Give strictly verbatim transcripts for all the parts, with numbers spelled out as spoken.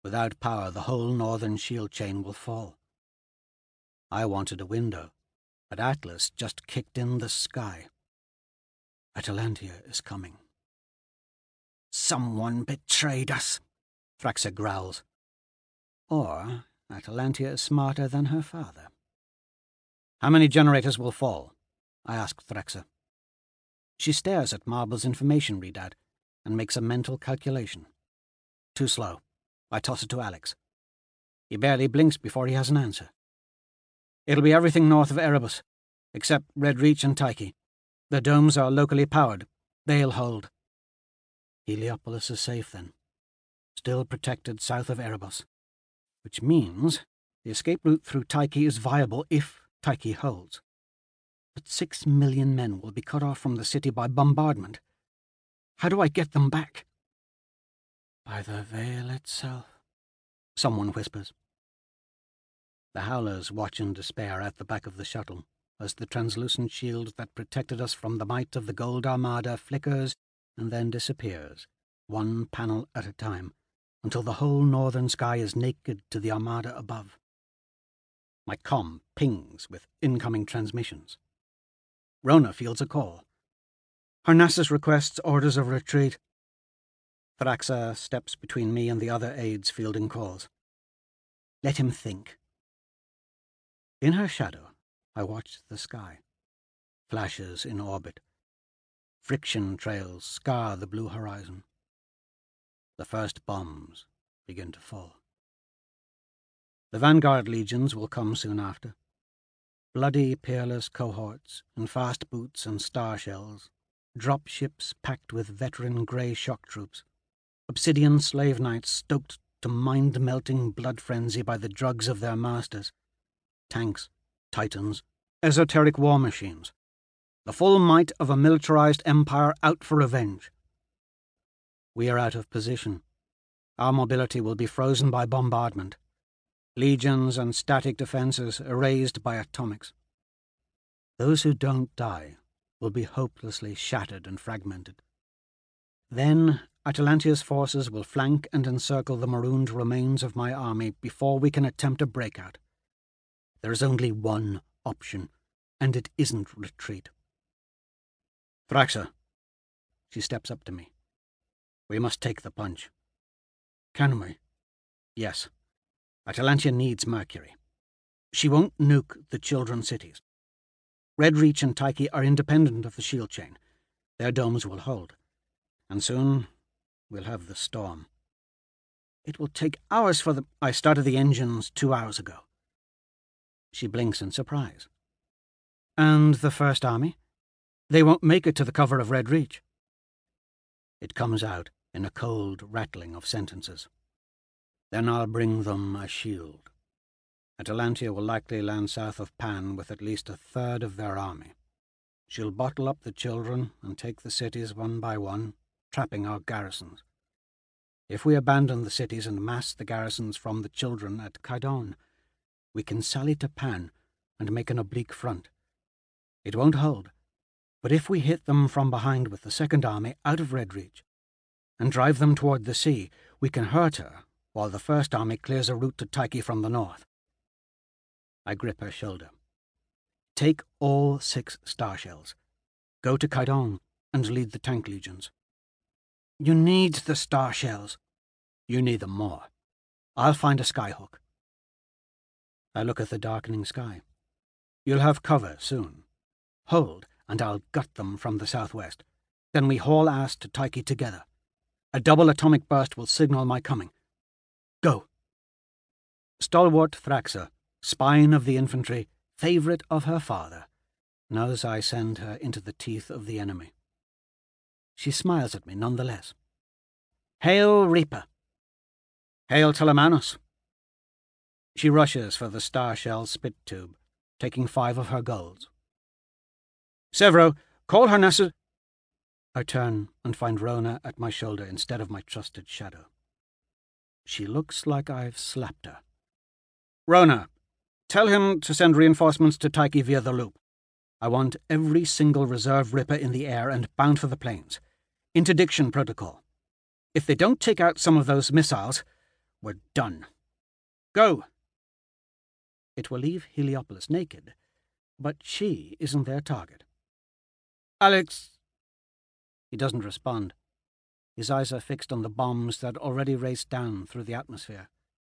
Without power, the whole northern shield chain will fall. I wanted a window, but Atlas just kicked in the sky. Atalantia is coming. Someone betrayed us, Thraxa growls. Or Atalantia is smarter than her father. How many generators will fall? I ask Thraxa. She stares at Marble's information readout and makes a mental calculation. Too slow. I toss it to Alex. He barely blinks before he has an answer. It'll be everything north of Erebus, except Red Reach and Tyche. The domes are locally powered. They'll hold. Heliopolis is safe then. Still protected south of Erebus. Which means the escape route through Tyche is viable if Tyche holds. But six million men will be cut off from the city by bombardment. How do I get them back? By the veil itself, someone whispers. The Howlers watch in despair at the back of the shuttle as the translucent shield that protected us from the might of the Gold Armada flickers and then disappears, one panel at a time, until the whole northern sky is naked to the Armada above. My comm pings with incoming transmissions. Rona fields a call. Harnassus requests orders of retreat. Thraxa steps between me and the other aides fielding calls. Let him think. In her shadow, I watch the sky. Flashes in orbit. Friction trails scar the blue horizon. The first bombs begin to fall. The vanguard legions will come soon after. Bloody, peerless cohorts in fast boots and star shells, drop ships packed with veteran grey shock troops, obsidian slave knights stoked to mind-melting blood frenzy by the drugs of their masters, tanks, titans, esoteric war machines, the full might of a militarized empire out for revenge. We are out of position. Our mobility will be frozen by bombardment. Legions and static defenses erased by atomics. Those who don't die will be hopelessly shattered and fragmented. Then Atalantia's forces will flank and encircle the marooned remains of my army before we can attempt a breakout. There is only one option, and it isn't retreat. Thraxa. She steps up to me. We must take the punch. Can we? Yes. Atalantia needs Mercury. She won't nuke the children cities. Red Reach and Tyche are independent of the shield chain. Their domes will hold. And soon we'll have the storm. It will take hours for the... I started the engines two hours ago. She blinks in surprise. And the First Army? They won't make it to the cover of Red Reach. It comes out in a cold rattling of sentences. Then I'll bring them a shield. Atalantia will likely land south of Pan with at least a third of their army. She'll bottle up the children and take the cities one by one, trapping our garrisons. If we abandon the cities and mass the garrisons from the children at Kydon, we can sally to Pan and make an oblique front. It won't hold, but if we hit them from behind with the Second Army out of Red Reach and drive them toward the sea, we can hurt her while the First Army clears a route to Tyche from the north. I grip her shoulder. Take all six star shells. Go to Kydon and lead the tank legions. You need the star shells. You need them more. I'll find a skyhook. I look at the darkening sky. You'll have cover soon. Hold, and I'll gut them from the southwest. Then we haul ass to Tyche together. A double atomic burst will signal my coming. Go. Stalwart Thraxa, spine of the infantry, favourite of her father, knows I send her into the teeth of the enemy. She smiles at me nonetheless. Hail, Reaper! Hail, Telemanus! She rushes for the star shell spit tube, taking five of her golds. Severo, call Harnassus. I turn and find Rona at my shoulder instead of my trusted shadow. She looks like I've slapped her. Rona, tell him to send reinforcements to Tyche via the loop. I want every single reserve Ripper in the air and bound for the plains. Interdiction protocol. If they don't take out some of those missiles, We're done. Go! It will leave Heliopolis naked, but she isn't their target. Alex! He doesn't respond. His eyes are fixed on the bombs that already race down through the atmosphere.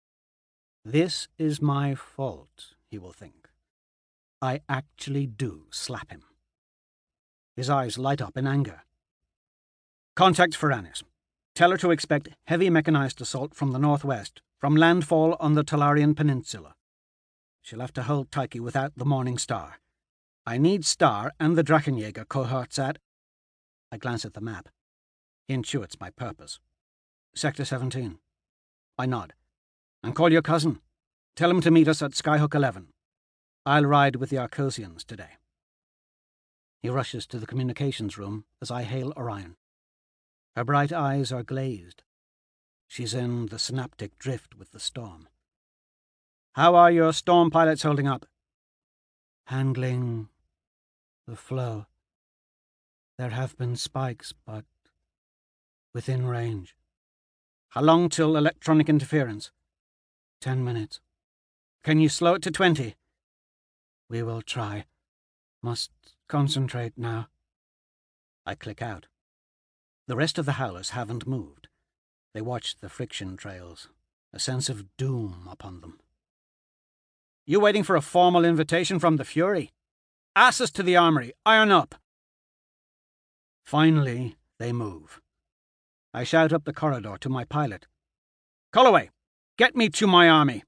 This is my fault, he will think. I actually do slap him. His eyes light up in anger. Contact Ferranis. Tell her to expect heavy mechanized assault from the northwest, from landfall on the Talarian Peninsula. She'll have to hold Tyche without the Morning Star. I need Star and the Drachenjäger cohorts at... I glance at the map. He intuits my purpose. Sector seventeen. I nod. And call your cousin. Tell him to meet us at Skyhook eleven. I'll ride with the Arcosians today. He rushes to the communications room as I hail Orion. Her bright eyes are glazed. She's in the synaptic drift with the storm. How are your storm pilots holding up? Handling the flow. There have been spikes, but within range. How long till electronic interference? Ten minutes. Can you slow it to twenty? We will try. Must concentrate now. I click out. The rest of the Howlers haven't moved. They watch the friction trails, a sense of doom upon them. You waiting for a formal invitation from the Fury? Asses to the armory, iron up! Finally, they move. I shout up the corridor to my pilot. Colloway, get me to my army!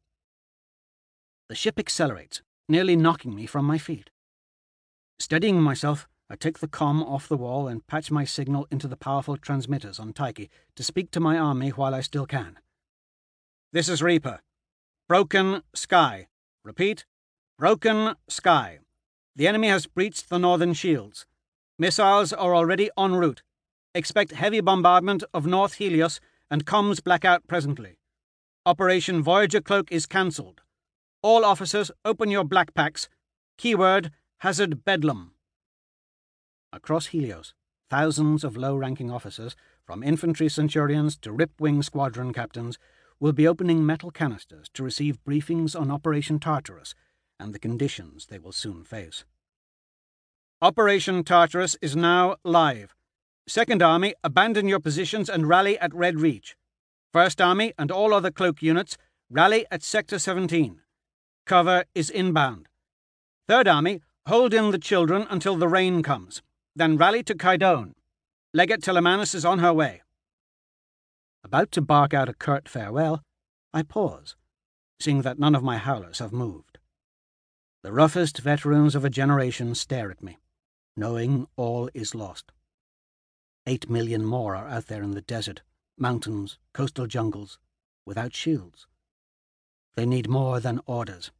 The ship accelerates, nearly knocking me from my feet. Steadying myself, I take the comm off the wall and patch my signal into the powerful transmitters on Tyche to speak to my army while I still can. This is Reaper. Broken sky. Repeat. Broken sky. The enemy has breached the northern shields. Missiles are already en route. Expect heavy bombardment of North Helios and comms blackout presently. Operation Voyager Cloak is cancelled. All officers, open your black packs. Keyword, Hazard Bedlam. Across Helios, thousands of low-ranking officers, from infantry centurions to rip-wing squadron captains, will be opening metal canisters to receive briefings on Operation Tartarus and the conditions they will soon face. Operation Tartarus is now live. Second Army, abandon your positions and rally at Red Reach. First Army and all other cloak units, rally at Sector seventeen. Cover is inbound. Third Army, hold in the children until the rain comes. Then rally to Kydone. Legate Telemanus is on her way. About to bark out a curt farewell, I pause, seeing that none of my Howlers have moved. The roughest veterans of a generation stare at me, knowing all is lost. Eight million more are out there in the desert, mountains, coastal jungles, without shields. They need more than orders.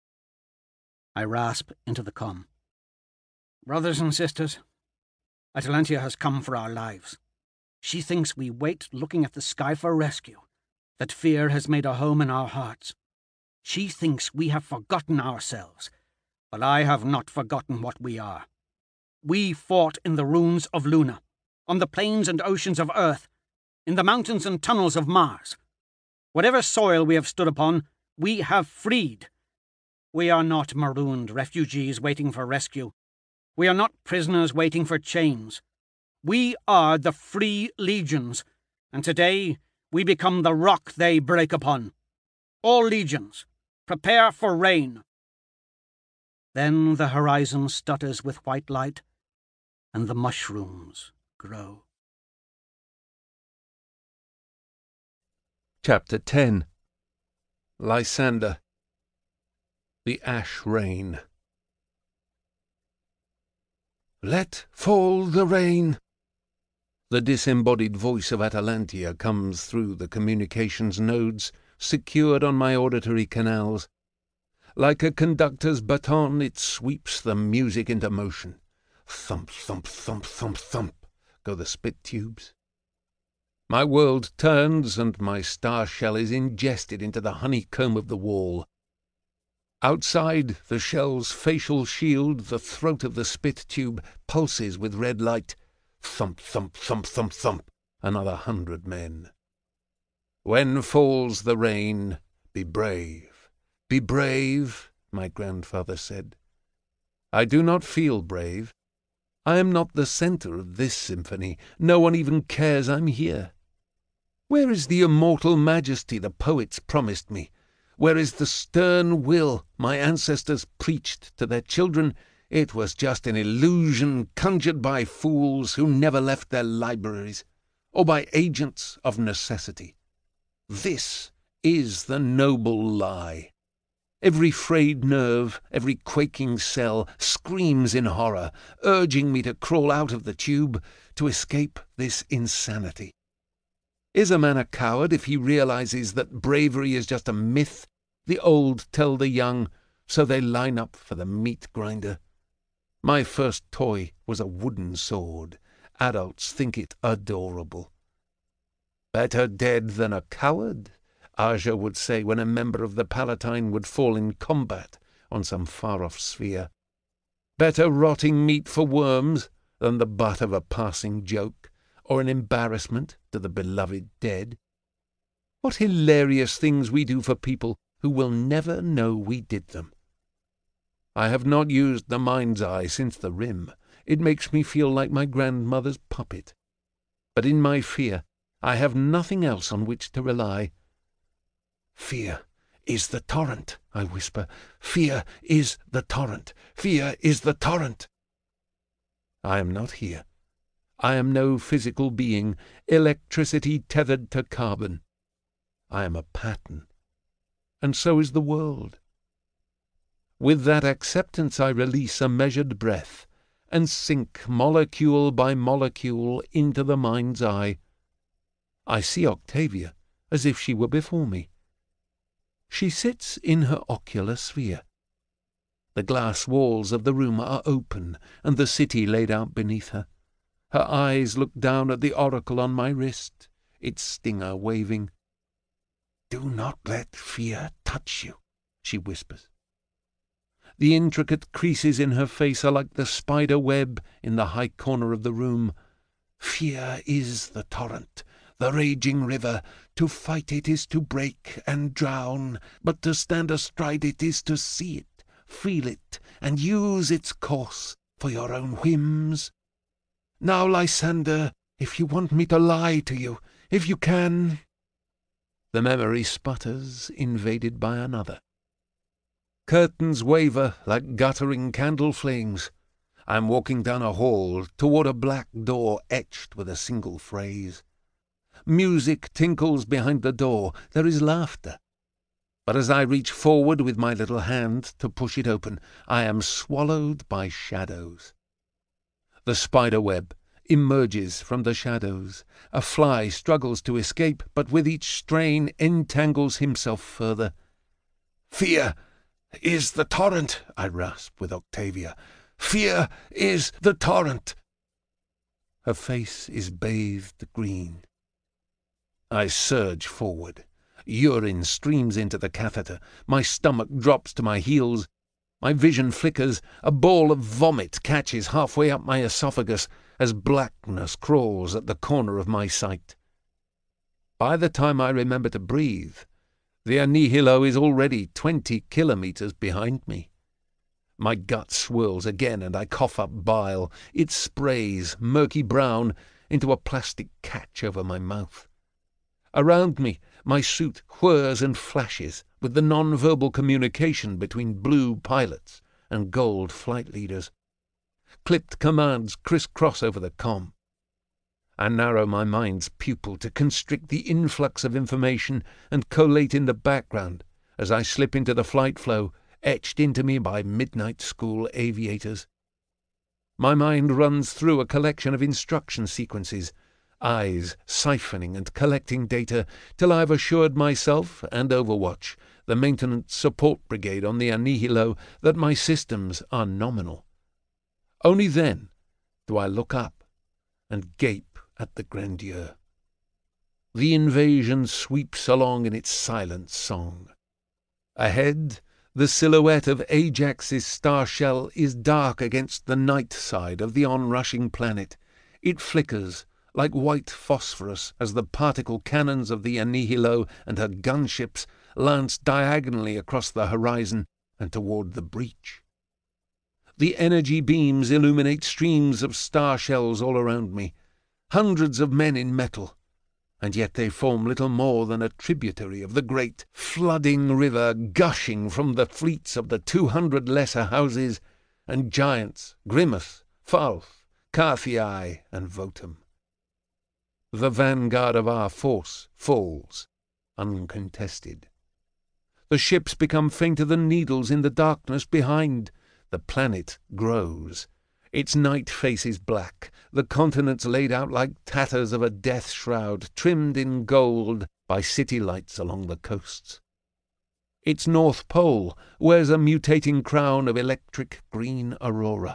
I rasp into the comm. Brothers and sisters, Atalantia has come for our lives. She thinks we wait looking at the sky for rescue, that fear has made a home in our hearts. She thinks we have forgotten ourselves, but I have not forgotten what we are. We fought in the ruins of Luna, on the plains and oceans of Earth, in the mountains and tunnels of Mars. Whatever soil we have stood upon, we have freed. We are not marooned refugees waiting for rescue. We are not prisoners waiting for chains. We are the free legions, and today we become the rock they break upon. All legions, prepare for rain. Then the horizon stutters with white light, and the mushrooms grow. Chapter ten. Lysander. The Ash Rain. Let fall the rain. The disembodied voice of Atalantia comes through the communications nodes secured on my auditory canals. Like a conductor's baton, it sweeps the music into motion. Thump, thump, thump, thump, thump go the spit tubes. My world turns, and my star shell is ingested into the honeycomb of the wall. Outside, the shell's facial shield, the throat of the spit tube, pulses with red light. Thump, thump, thump, thump, thump, another hundred men. When falls the rain, be brave. Be brave, my grandfather said. I do not feel brave. I am not the centre of this symphony. No one even cares I'm here. Where is the immortal majesty the poets promised me? Where is the stern will my ancestors preached to their children? It was just an illusion conjured by fools who never left their libraries, or by agents of necessity. This is the noble lie. Every frayed nerve, every quaking cell screams in horror, urging me to crawl out of the tube, to escape this insanity. Is a man a coward if he realizes that bravery is just a myth the old tell the young, so they line up for the meat grinder? My first toy was a wooden sword. Adults think it adorable. Better dead than a coward, Aja would say when a member of the Palatine would fall in combat on some far-off sphere. Better rotting meat for worms than the butt of a passing joke, or an embarrassment to the beloved dead. What hilarious things we do for people who will never know we did them. I have not used the mind's eye since the rim. It makes me feel like my grandmother's puppet. But in my fear, I have nothing else on which to rely. Fear is the torrent, I whisper. Fear is the torrent. Fear is the torrent. I am not here. I am no physical being, electricity tethered to carbon. I am a pattern, and so is the world. With that acceptance I release a measured breath, and sink molecule by molecule into the mind's eye. I see Octavia as if she were before me. She sits in her ocular sphere. The glass walls of the room are open, and the city laid out beneath her. Her eyes look down at the oracle on my wrist, its stinger waving. "Do not let fear touch you," she whispers. The intricate creases in her face are like the spider web in the high corner of the room. Fear is the torrent, the raging river. To fight it is to break and drown, but to stand astride it is to see it, feel it, and use its course for your own whims. Now, Lysander, if you want me to lie to you, if you can—" The memory sputters, invaded by another. Curtains waver like guttering candle flames. I am walking down a hall toward a black door etched with a single phrase. Music tinkles behind the door. There is laughter. But as I reach forward with my little hand to push it open, I am swallowed by shadows. The spider web emerges from the shadows. A fly struggles to escape, but with each strain entangles himself further. "Fear is the torrent," I rasp with Octavia. "Fear is the torrent." Her face is bathed green. I surge forward. Urine streams into the catheter. My stomach drops to my heels. My vision flickers. A ball of vomit catches halfway up my esophagus as blackness crawls at the corner of my sight. By the time I remember to breathe, the Anihilo is already twenty kilometers behind me. My gut swirls again and I cough up bile. It sprays, murky brown, into a plastic catch over my mouth. Around me, my suit whirs and flashes with the non-verbal communication between blue pilots and gold flight leaders. Clipped commands crisscross over the comm. I narrow my mind's pupil to constrict the influx of information and collate in the background as I slip into the flight flow etched into me by midnight school aviators. My mind runs through a collection of instruction sequences, eyes siphoning and collecting data till I have assured myself and Overwatch, the maintenance support brigade on the Anihilo, that my systems are nominal. Only then do I look up and gape at the grandeur. The invasion sweeps along in its silent song. Ahead, the silhouette of Ajax's star shell is dark against the night side of the onrushing planet. It flickers, like white phosphorus as the particle cannons of the Anihilo and her gunships lanced diagonally across the horizon and toward the breach. The energy beams illuminate streams of star shells all around me, hundreds of men in metal, and yet they form little more than a tributary of the great flooding river gushing from the fleets of the two hundred lesser houses and giants, Grimace, Falf, Carthii, and Votum. The vanguard of our force falls, uncontested. The ships become fainter than needles in the darkness behind. The planet grows. Its night face is black, the continents laid out like tatters of a death shroud, trimmed in gold by city lights along the coasts. Its north pole wears a mutating crown of electric green aurora.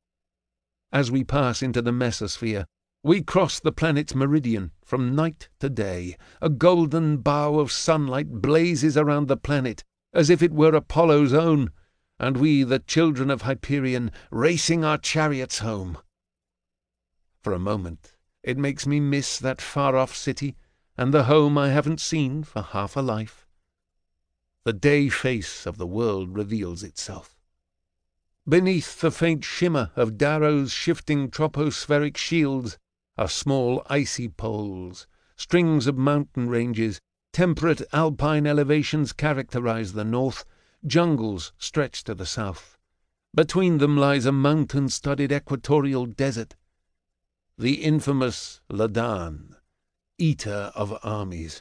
As we pass into the mesosphere, we cross the planet's meridian from night to day. A golden bow of sunlight blazes around the planet as if it were Apollo's own, and we, the children of Hyperion, racing our chariots home. For a moment it makes me miss that far-off city and the home I haven't seen for half a life. The day face of the world reveals itself. Beneath the faint shimmer of Darrow's shifting tropospheric shields are small icy poles, strings of mountain ranges, temperate alpine elevations characterize the north, jungles stretch to the south. Between them lies a mountain-studded equatorial desert, the infamous Ladan, eater of armies.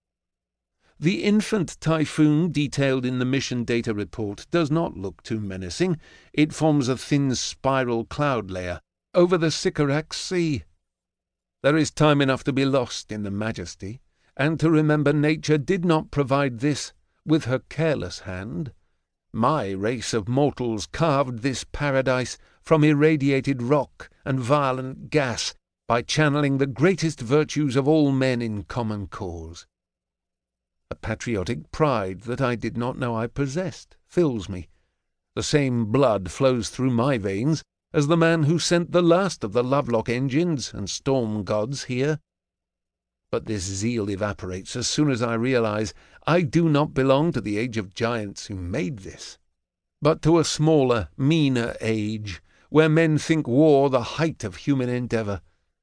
The infant typhoon detailed in the mission data report does not look too menacing. It forms a thin spiral cloud layer over the Sycorax Sea. There is time enough to be lost in the majesty, and to remember nature did not provide this with her careless hand. My race of mortals carved this paradise from irradiated rock and violent gas by channeling the greatest virtues of all men in common cause. A patriotic pride that I did not know I possessed fills me. The same blood flows through my veins as the man who sent the last of the Lovelock engines and storm gods here. But this zeal evaporates as soon as I realize I do not belong to the age of giants who made this, but to a smaller, meaner age, where men think war the height of human endeavor.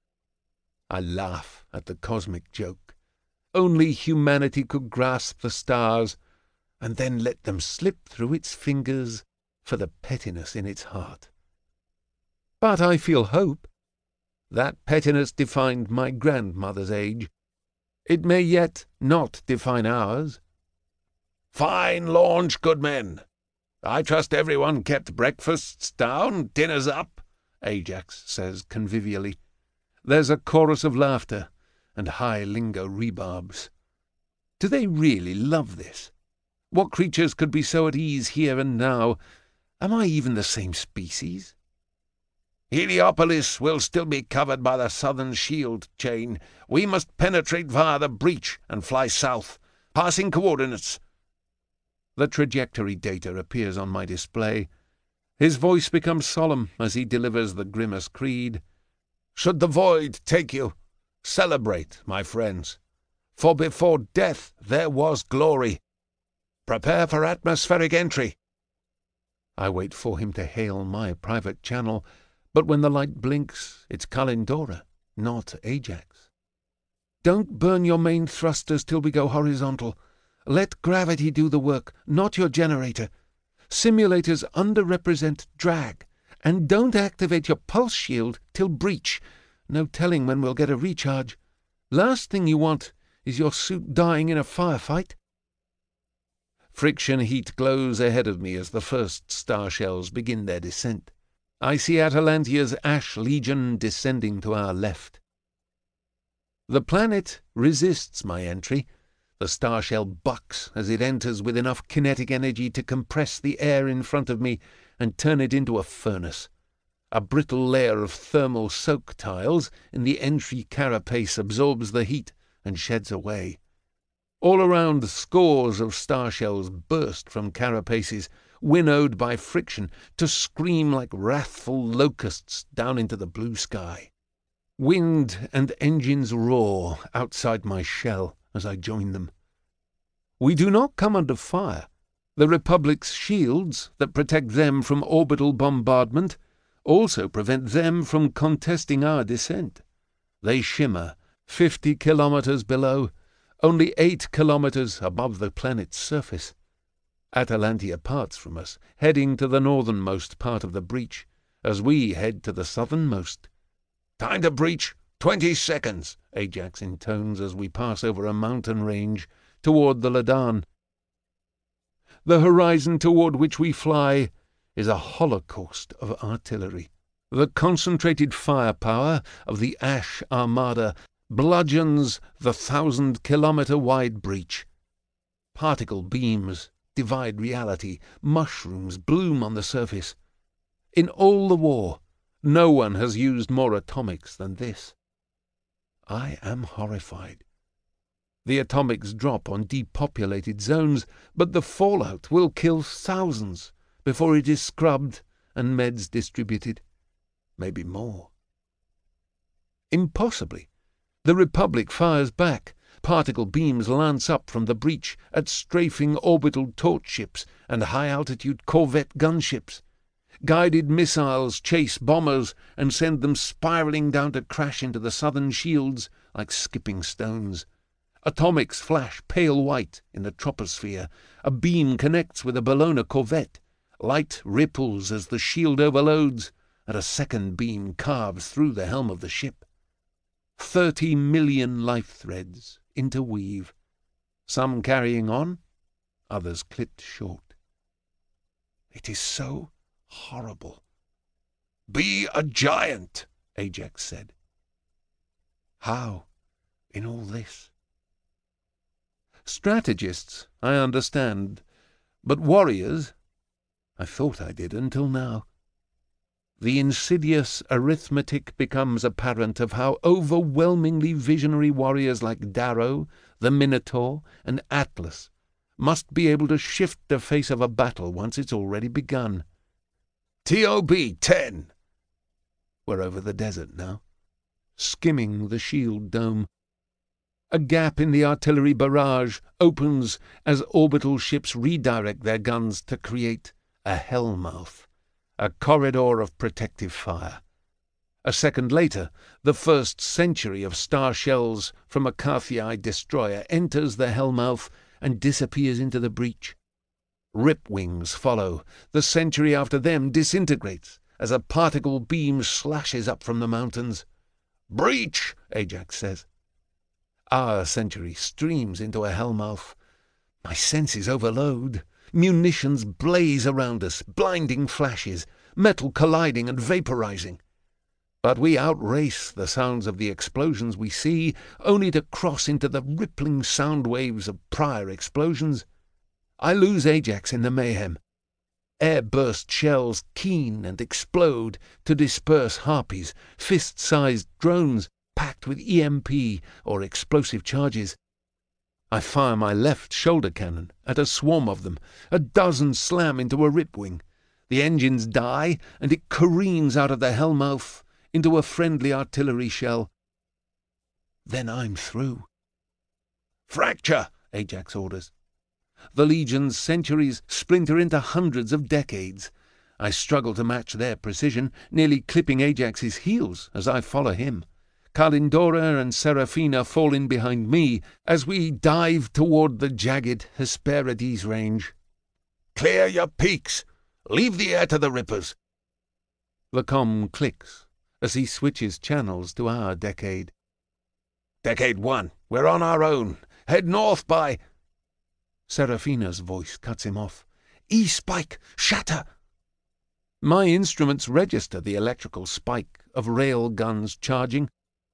I laugh at the cosmic joke. Only humanity could grasp the stars, and then let them slip through its fingers for the pettiness in its heart. But I feel hope. That pettiness defined my grandmother's age. It may yet not define ours. "Fine launch, good men! I trust everyone kept breakfasts down, dinners up," Ajax says convivially. There's a chorus of laughter and high lingo rebarbs. Do they really love this? What creatures could be so at ease here and now? Am I even the same species? "Heliopolis will still be covered by the southern shield chain. We must penetrate via the breach and fly south. Passing coordinates." The trajectory data appears on my display. His voice becomes solemn as he delivers the Grimace creed. "Should the void take you, celebrate, my friends, for before death there was glory. Prepare for atmospheric entry." I wait for him to hail my private channel, but when the light blinks, it's Kalindora, not Ajax. "Don't burn your main thrusters till we go horizontal. Let gravity do the work, not your generator. Simulators underrepresent drag, and don't activate your pulse shield till breach. No telling when we'll get a recharge. Last thing you want is your suit dying in a firefight." Friction heat glows ahead of me as the first star shells begin their descent. I see Atalantia's Ash Legion descending to our left. The planet resists my entry. The star shell bucks as it enters with enough kinetic energy to compress the air in front of me and turn it into a furnace. A brittle layer of thermal soak tiles in the entry carapace absorbs the heat and sheds away. All around, scores of star shells burst from carapaces, winnowed by friction, to scream like wrathful locusts down into the blue sky. Wind and engines roar outside my shell as I join them. We do not come under fire. The Republic's shields that protect them from orbital bombardment also prevent them from contesting our descent. They shimmer fifty kilometers below, only eight kilometers above the planet's surface. Atalantia parts from us, heading to the northernmost part of the breach, as we head to the southernmost. "Time to breach! Twenty seconds!" Ajax intones as we pass over a mountain range toward the Ladan. The horizon toward which we fly is a holocaust of artillery. The concentrated firepower of the Ash Armada bludgeons the thousand-kilometer-wide breach. Particle beams divide reality. Mushrooms bloom on the surface. In all the war, no one has used more atomics than this. I am horrified. The atomics drop on depopulated zones, but the fallout will kill thousands before it is scrubbed and meds distributed. Maybe more. Impossibly. The Republic fires back. Particle beams lance up from the breach at strafing orbital torch ships and high-altitude corvette gunships. Guided missiles chase bombers and send them spiraling down to crash into the southern shields like skipping stones. Atomics flash pale white in the troposphere. A beam connects with a Bellona corvette. Light ripples as the shield overloads, and a second beam carves through the helm of the ship. Thirty million life threads interweave, some carrying on, others clipped short. It is so horrible. "Be a giant," Ajax said. How in all this? Strategists, I understand, but warriors, I thought I did until now. The insidious arithmetic becomes apparent of how overwhelmingly visionary warriors like Darrow, the Minotaur, and Atlas must be able to shift the face of a battle once it's already begun. T O B ten. We're over the desert now, skimming the shield dome. A gap in the artillery barrage opens as orbital ships redirect their guns to create a hellmouth, a corridor of protective fire. A second later, the first century of star shells from a Carthii destroyer enters the hellmouth and disappears into the breach. Rip wings follow. The century after them disintegrates as a particle beam slashes up from the mountains. "Breach!" Ajax says. Our century streams into a hellmouth. My senses overload. Munitions blaze around us, blinding flashes, metal colliding and vaporizing. But we outrace the sounds of the explosions we see, only to cross into the rippling sound waves of prior explosions. I lose Ajax in the mayhem. Air-burst shells keen and explode to disperse harpies, fist-sized drones packed with E M P or explosive charges. I fire my left shoulder cannon at a swarm of them. A dozen slam into a ripwing. The engines die, and it careens out of the hellmouth into a friendly artillery shell. Then I'm through. "Fracture!" Ajax orders. The Legion's centuries splinter into hundreds of decades. I struggle to match their precision, nearly clipping Ajax's heels as I follow him. Kalindora and Serafina fall in behind me as we dive toward the jagged Hesperides range. "Clear your peaks! Leave the air to the rippers!" The comm clicks as he switches channels to our decade. "Decade one, we're on our own. Head north by—" Serafina's voice cuts him off. "E-spike! Shatter!" My instruments register the electrical spike of rail guns charging.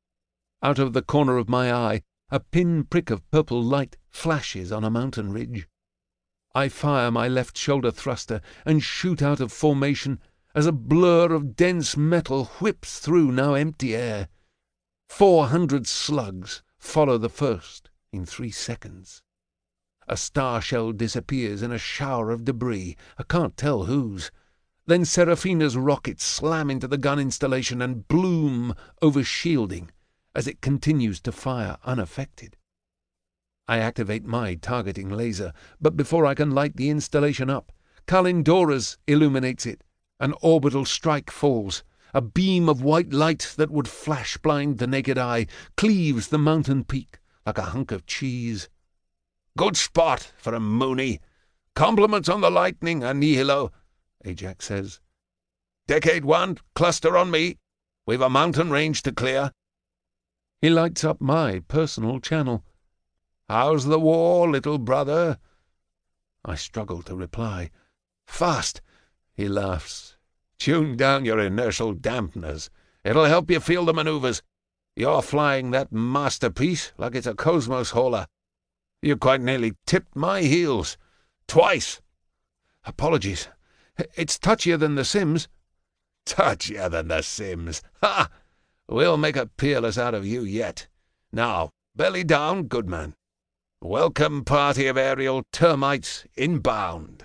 Out of the corner of my eye, a pin-prick of purple light flashes on a mountain ridge. I fire my left shoulder thruster and shoot out of formation as a blur of dense metal whips through now empty air. Four hundred slugs follow the first in three seconds. A star shell disappears in a shower of debris. I can't tell whose. Then Seraphina's rockets slam into the gun installation and bloom over shielding as it continues to fire unaffected. I activate my targeting laser, but before I can light the installation up, Kalindora's illuminates it. An orbital strike falls. A beam of white light that would flash blind the naked eye cleaves the mountain peak like a hunk of cheese. "Good spot for a Mooney. Compliments on the lightning, Anihilo," Ajax says. "Decade one, cluster on me. We've a mountain range to clear." He lights up my personal channel. "How's the war, little brother?" I struggle to reply. "Fast," he laughs. "Tune down your inertial dampeners. It'll help you feel the maneuvers. You're flying that masterpiece like it's a Cosmos hauler. You quite nearly tipped my heels. Twice. Apologies. It's touchier than the Sims." "Touchier than the Sims. Ha! We'll make a peerless out of you yet. Now, belly down, good man. Welcome party of aerial termites inbound."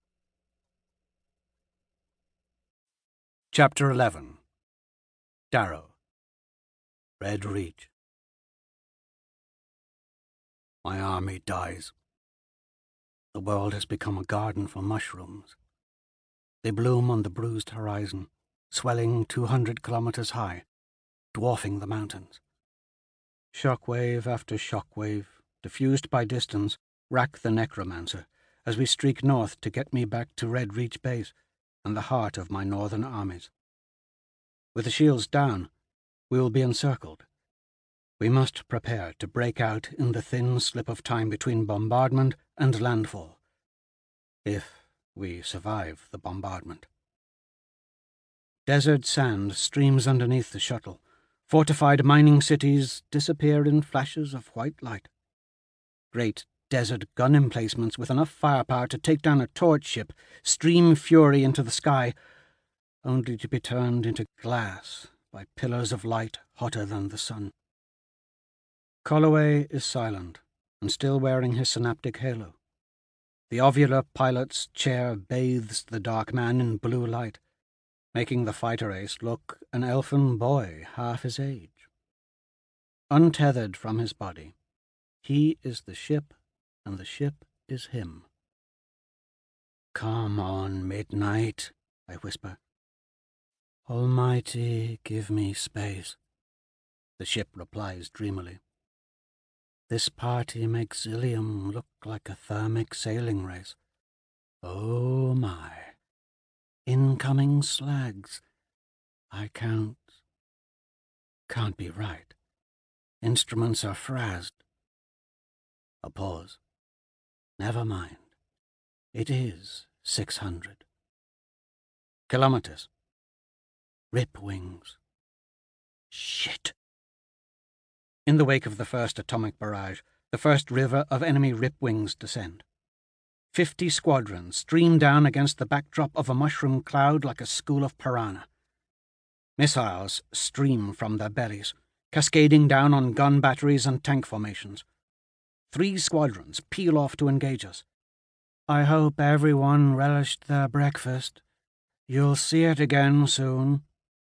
Chapter eleven. Darrow. Red Reach. My army dies. The world has become a garden for mushrooms. They bloom on the bruised horizon, swelling two hundred kilometers high, dwarfing the mountains. Shockwave after shockwave, diffused by distance, rack the necromancer as we streak north to get me back to Red Reach Base and the heart of my northern armies. With the shields down, we will be encircled. We must prepare to break out in the thin slip of time between bombardment and landfall, if we survive the bombardment. Desert sand streams underneath the shuttle. Fortified mining cities disappear in flashes of white light. Great desert gun emplacements with enough firepower to take down a torch ship stream fury into the sky, only to be turned into glass by pillars of light hotter than the sun. Colloway is silent and still wearing his synaptic halo. The ovular pilot's chair bathes the dark man in blue light, making the fighter ace look an elfin boy half his age. Untethered from his body, he is the ship, and the ship is him. "Come on, Midnight," I whisper. "Almighty, give me space," the ship replies dreamily. "This party makes Ilium look like a thermic sailing race. Oh my. Incoming slags. I count. Can't be right. Instruments are frazzed." A pause. Never mind. It is six hundred. Kilometers. Rip wings. Shit. In the wake of the first atomic barrage, the first river of enemy rip wings descend. Fifty squadrons stream down against the backdrop of a mushroom cloud like a school of piranha. Missiles stream from their bellies, cascading down on gun batteries and tank formations. Three squadrons peel off to engage us. I hope everyone relished their breakfast. You'll see it again soon.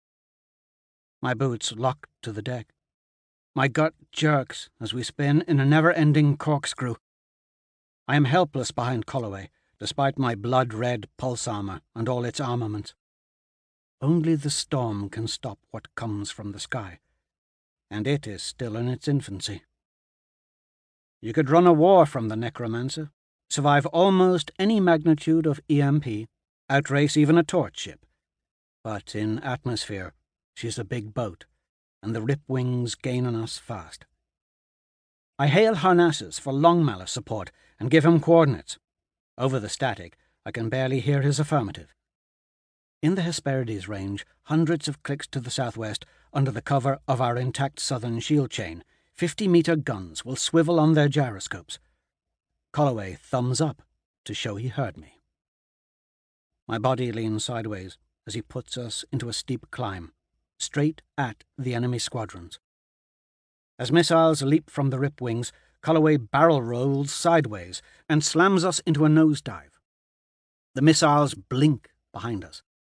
My boots lock to the deck. My gut jerks as we spin in a never-ending corkscrew. I am helpless behind Colloway, despite my blood-red pulse armor and all its armaments. Only the storm can stop what comes from the sky, and it is still in its infancy. You could run a war from the Necromancer, survive almost any magnitude of E M P, outrace even a torch ship. But in atmosphere, she's a big boat, and the rip wings gain on us fast. I hail Harnassus for Longmalice support and give him coordinates. Over the static, I can barely hear his affirmative. In the Hesperides range, hundreds of clicks to the southwest, under the cover of our intact southern shield chain, fifty-meter guns will swivel on their gyroscopes. Colloway thumbs up to show he heard me. My body leans sideways as he puts us into a steep climb, straight at the enemy squadrons. As missiles leap from the rip wings, Colloway barrel rolls sideways and slams us into a nosedive. The missiles blink behind us,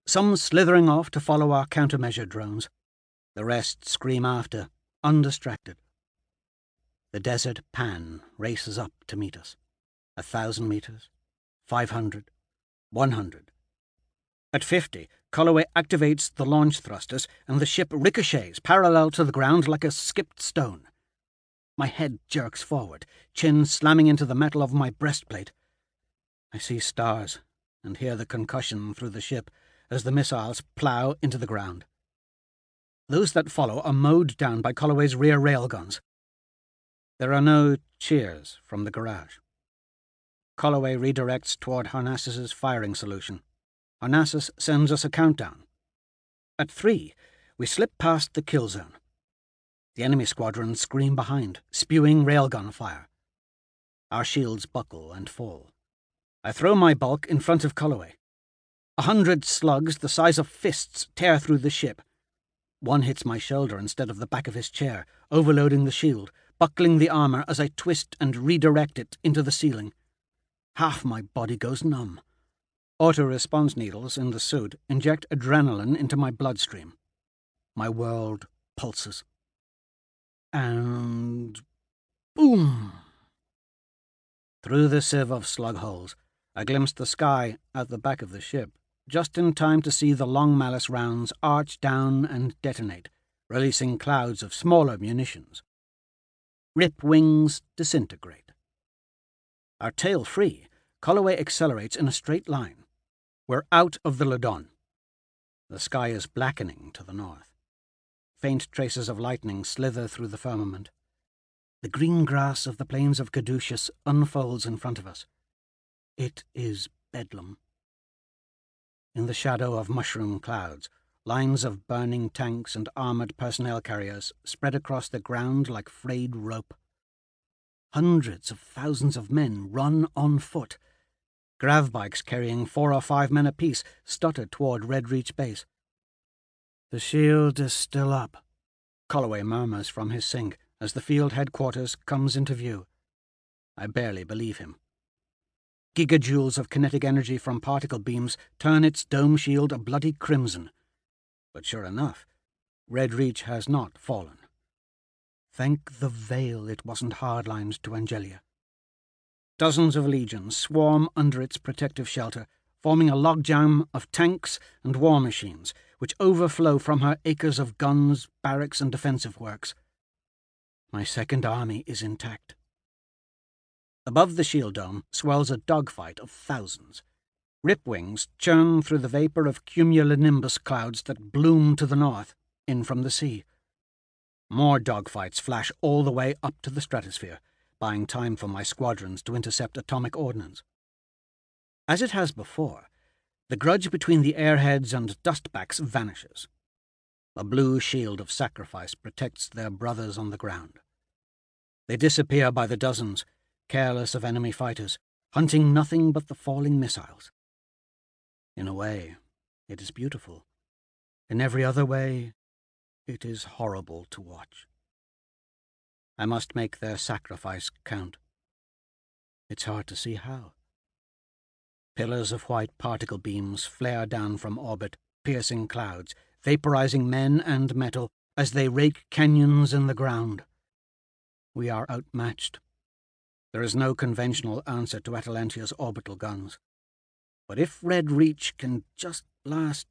some slithering off to follow our countermeasure drones. The rest scream after, undistracted. The desert pan races up to meet us. A thousand meters, five hundred, one hundred. At fifty, Colloway activates the launch thrusters, and the ship ricochets parallel to the ground like a skipped stone. My head jerks forward, chin slamming into the metal of my breastplate. I see stars and hear the concussion through the ship as the missiles plough into the ground. Those that follow are mowed down by Colloway's rear railguns. There are no cheers from the garage. Colloway redirects toward Harnassis's firing solution. Harnassis sends us a countdown. At three, we slip past the kill zone. The enemy squadrons scream behind, spewing railgun fire. Our shields buckle and fall. I throw my bulk in front of Colloway. A hundred slugs the size of fists tear through the ship. One hits my shoulder instead of the back of his chair, overloading the shield, buckling the armor as I twist and redirect it into the ceiling. Half my body goes numb. Auto-response needles in the suit inject adrenaline into my bloodstream. My world pulses. And boom! Through the sieve of slug holes, I glimpsed the sky at the back of the ship, just in time to see the long malice rounds arch down and detonate, releasing clouds of smaller munitions. Rip wings disintegrate. Our tail free, Colloway accelerates in a straight line. We're out of the Ladon. The sky is blackening to the north. Faint traces of lightning slither through the firmament. The green grass of the plains of Caduceus unfolds in front of us. It is bedlam. In the shadow of mushroom clouds, lines of burning tanks and armoured personnel carriers spread across the ground like frayed rope. Hundreds of thousands of men run on foot. Grav bikes carrying four or five men apiece stutter toward Red Reach Base. The shield is still up, Colloway murmurs from his sink as the field headquarters comes into view. I barely believe him. Gigajoules of kinetic energy from particle beams turn its dome shield a bloody crimson. But sure enough, Red Reach has not fallen. Thank the veil it wasn't hardlined to Angelia. Dozens of legions swarm under its protective shelter, forming a logjam of tanks and war machines, which overflow from her acres of guns, barracks, and defensive works. My second army is intact. Above the shield dome swells a dogfight of thousands. Ripwings churn through the vapor of cumulonimbus clouds that bloom to the north, in from the sea. More dogfights flash all the way up to the stratosphere, buying time for my squadrons to intercept atomic ordnance. As it has before, the grudge between the airheads and dustbacks vanishes. A blue shield of sacrifice protects their brothers on the ground. They disappear by the dozens, careless of enemy fighters, hunting nothing but the falling missiles. In a way, it is beautiful. In every other way, it is horrible to watch. I must make their sacrifice count. It's hard to see how. Pillars of white particle beams flare down from orbit, piercing clouds, vaporizing men and metal as they rake canyons in the ground. We are outmatched. There is no conventional answer to Atalantia's orbital guns. But if Red Reach can just blast...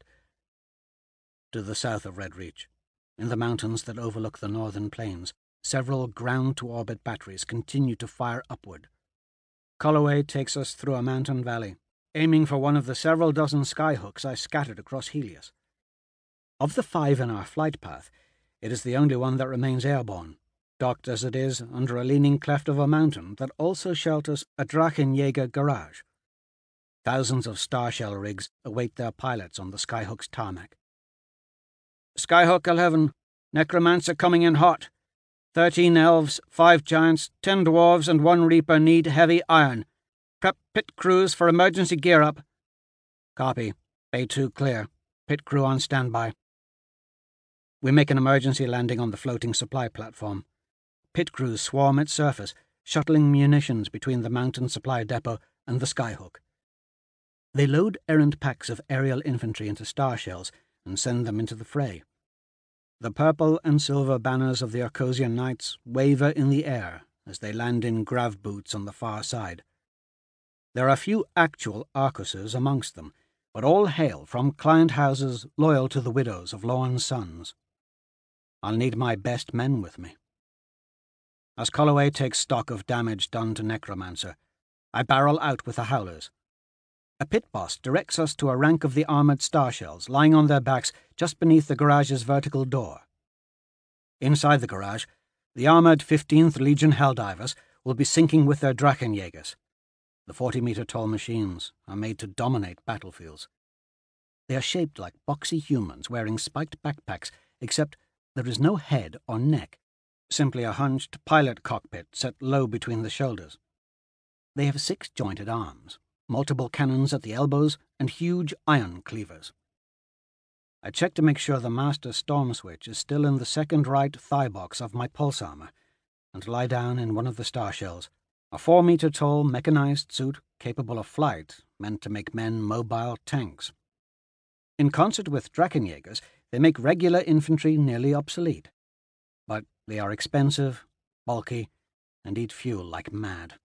To the south of Red Reach, in the mountains that overlook the northern plains, several ground-to-orbit batteries continue to fire upward. Colloway takes us through a mountain valley, aiming for one of the several dozen skyhooks I scattered across Helios. Of the five in our flight path, it is the only one that remains airborne, docked as it is under a leaning cleft of a mountain that also shelters a Drachenjäger garage. Thousands of Starshell rigs await their pilots on the Skyhook's tarmac. Skyhook eleven, Necromancer coming in hot. Thirteen elves, five giants, ten dwarves, and one reaper need heavy iron. Prep pit crews for emergency gear-up. Copy. Bay two clear. Pit crew on standby. We make an emergency landing on the floating supply platform. Pit crews swarm its surface, shuttling munitions between the mountain supply depot and the Skyhook. They load errant packs of aerial infantry into star shells and send them into the fray. The purple and silver banners of the Arcosian Knights waver in the air as they land in grav boots on the far side. There are few actual Arcoses amongst them, but all hail from client houses loyal to the widows of Lorne's sons. I'll need my best men with me. As Colloway takes stock of damage done to Necromancer, I barrel out with the Howlers. A pit boss directs us to a rank of the armoured star shells lying on their backs just beneath the garage's vertical door. Inside the garage, the armoured fifteenth Legion Helldivers will be sinking with their Drachenjägers. The forty-metre-tall machines are made to dominate battlefields. They are shaped like boxy humans wearing spiked backpacks, except there is no head or neck, simply a hunched pilot cockpit set low between the shoulders. They have six-jointed arms, multiple cannons at the elbows, and huge iron cleavers. I check to make sure the master storm switch is still in the second right thigh box of my pulse armor, and lie down in one of the star shells, a four-meter-tall mechanized suit capable of flight, meant to make men mobile tanks. In concert with Drachenjägers, they make regular infantry nearly obsolete. But they are expensive, bulky, and eat fuel like mad.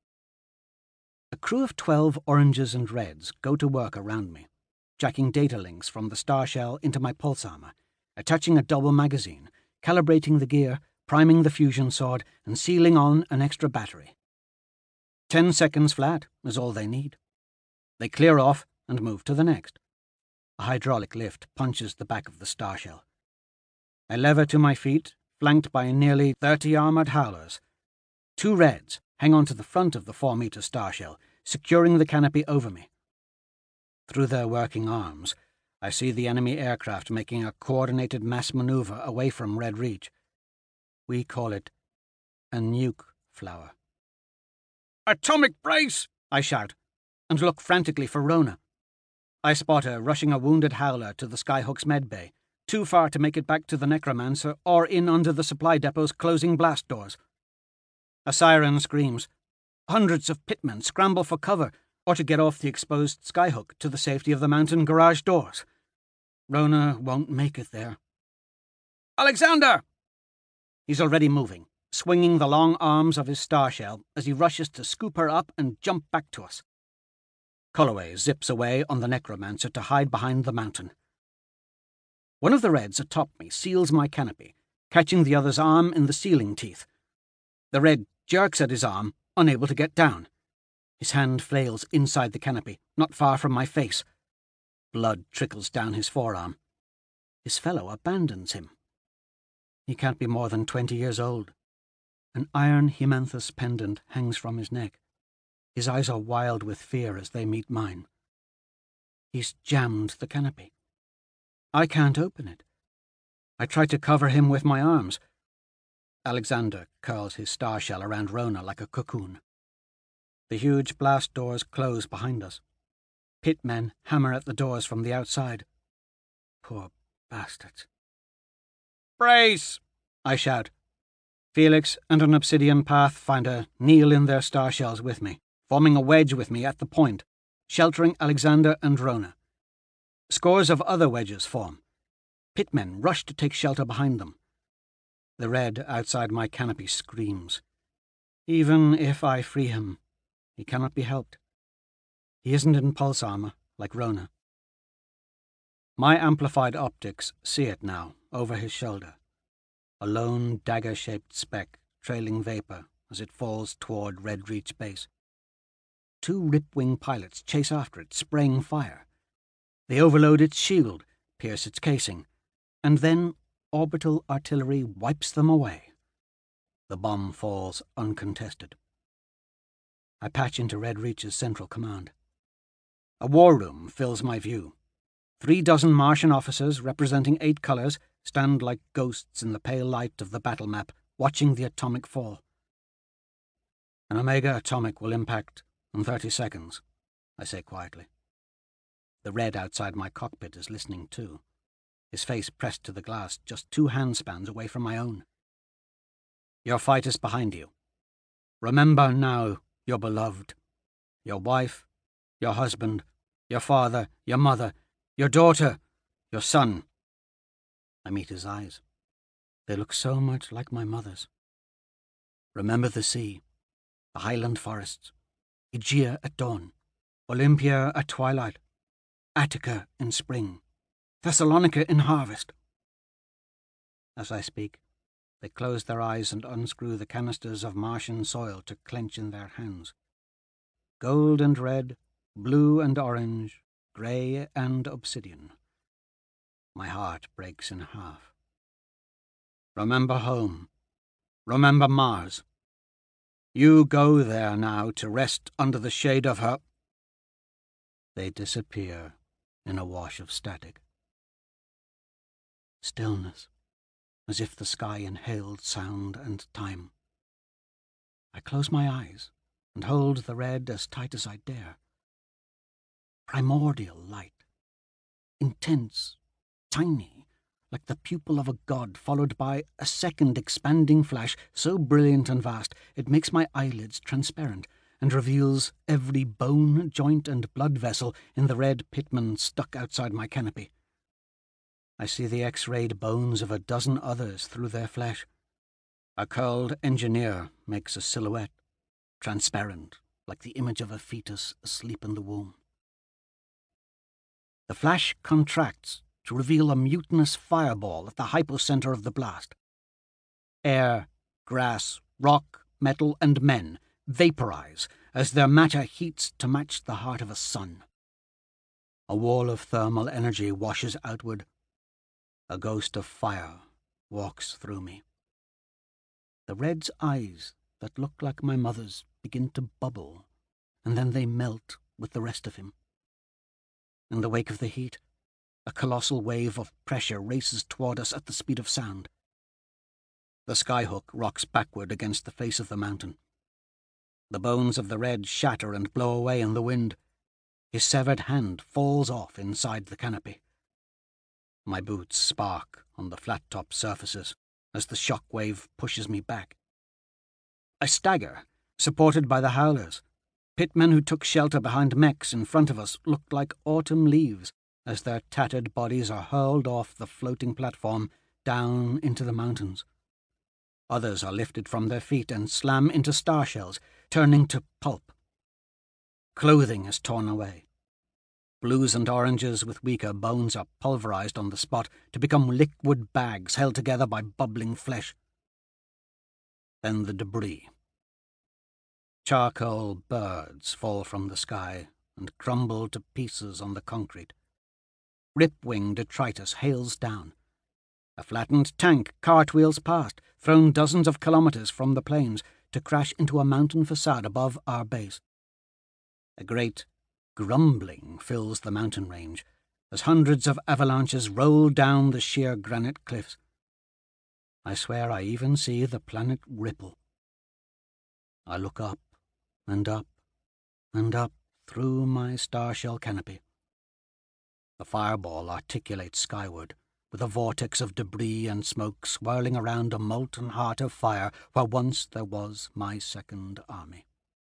A crew of twelve oranges and reds go to work around me, jacking data links from the star shell into my pulse armor, attaching a double magazine, calibrating the gear, priming the fusion sword, and sealing on an extra battery. Ten seconds flat is all they need. They clear off and move to the next. A hydraulic lift punches the back of the star shell. I lever to my feet, flanked by nearly thirty armoured Howlers. Two reds hang on to the front of the four-metre star shell, securing the canopy over me. Through their working arms, I see the enemy aircraft making a coordinated mass manoeuvre away from Red Reach. We call it a nuke flower. "Atomic brace!" I shout, and look frantically for Rona. I spot her rushing a wounded Howler to the Skyhook's medbay, too far to make it back to the Necromancer or in under the supply depot's closing blast doors. A siren screams. Hundreds of pitmen scramble for cover or to get off the exposed Skyhook to the safety of the mountain garage doors. Rona won't make it there. "Alexander!" He's already moving, swinging the long arms of his star shell as he rushes to scoop her up and jump back to us. Colloway zips away on the Necromancer to hide behind the mountain. One of the reds atop me seals my canopy, catching the other's arm in the sealing teeth. The red jerks at his arm, unable to get down. His hand flails inside the canopy, not far from my face. Blood trickles down his forearm. His fellow abandons him. He can't be more than twenty years old. An iron Hemanthus pendant hangs from his neck. His eyes are wild with fear as they meet mine. He's jammed the canopy. I can't open it. I try to cover him with my arms. Alexander curls his star shell around Rona like a cocoon. The huge blast doors close behind us. Pitmen hammer at the doors from the outside. Poor bastards. "Brace!" I shout. Felix and an Obsidian Pathfinder kneel in their star shells with me, forming a wedge with me at the point, sheltering Alexander and Rona. Scores of other wedges form. Pitmen rush to take shelter behind them. The red outside my canopy screams. Even if I free him, he cannot be helped. He isn't in pulse armor like Rona. My amplified optics see it now, over his shoulder. A lone dagger-shaped speck, trailing vapor as it falls toward Red Reach base. Two Ripwing pilots chase after it, spraying fire. They overload its shield, pierce its casing, and then orbital artillery wipes them away. The bomb falls uncontested. I patch into Red Reach's central command. A war room fills my view. Three dozen Martian officers, representing eight colors, stand like ghosts in the pale light of the battle map, watching the atomic fall. An Omega atomic will impact in thirty seconds, I say quietly. The red outside my cockpit is listening too, his face pressed to the glass just two handspans away from my own. Your fight is behind you. Remember now your beloved, your wife, your husband, Your father, your mother, your daughter, your son. I meet his eyes. They look so much like my mother's. Remember the sea, the highland forests, Aegea at dawn, Olympia at twilight, Attica in spring, Thessalonica in harvest. As I speak, they close their eyes and unscrew the canisters of Martian soil to clench in their hands. Gold and red, blue and orange, grey and obsidian. My heart breaks in half. Remember home. Remember Mars. You go there now to rest under the shade of her. They disappear in a wash of static. Stillness, as if the sky inhaled sound and time. I close my eyes and hold the red as tight as I dare. Primordial light, intense, tiny, like the pupil of a god, followed by a second expanding flash so brilliant and vast it makes my eyelids transparent and reveals every bone, joint, and blood vessel in the red pitman stuck outside my canopy. I see the X-rayed bones of a dozen others through their flesh. A curled engineer makes a silhouette, transparent, like the image of a fetus asleep in the womb. The flash contracts to reveal a mutinous fireball at the hypocenter of the blast. Air, grass, rock, metal, and men vaporize as their matter heats to match the heart of a sun. A wall of thermal energy washes outward. A ghost of fire walks through me. The red's eyes that look like my mother's begin to bubble, and then they melt with the rest of him. In the wake of the heat, a colossal wave of pressure races toward us at the speed of sound. The skyhook rocks backward against the face of the mountain. The bones of the red shatter and blow away in the wind. His severed hand falls off inside the canopy. My boots spark on the flat-top surfaces as the shock wave pushes me back. I stagger, supported by the howlers. Pitmen who took shelter behind mechs in front of us look like autumn leaves as their tattered bodies are hurled off the floating platform down into the mountains. Others are lifted from their feet and slam into star shells, turning to pulp. Clothing is torn away. Blues and oranges with weaker bones are pulverized on the spot to become liquid bags held together by bubbling flesh. Then the debris. Charcoal birds fall from the sky and crumble to pieces on the concrete. Rip-wing detritus hails down. A flattened tank cartwheels past, thrown dozens of kilometers from the plains, to crash into a mountain facade above our base. A great grumbling fills the mountain range as hundreds of avalanches roll down the sheer granite cliffs. I swear I even see the planet ripple. I look up and up and up through my starshell canopy. The fireball articulates skyward, with a vortex of debris and smoke swirling around a molten heart of fire where once there was my second army.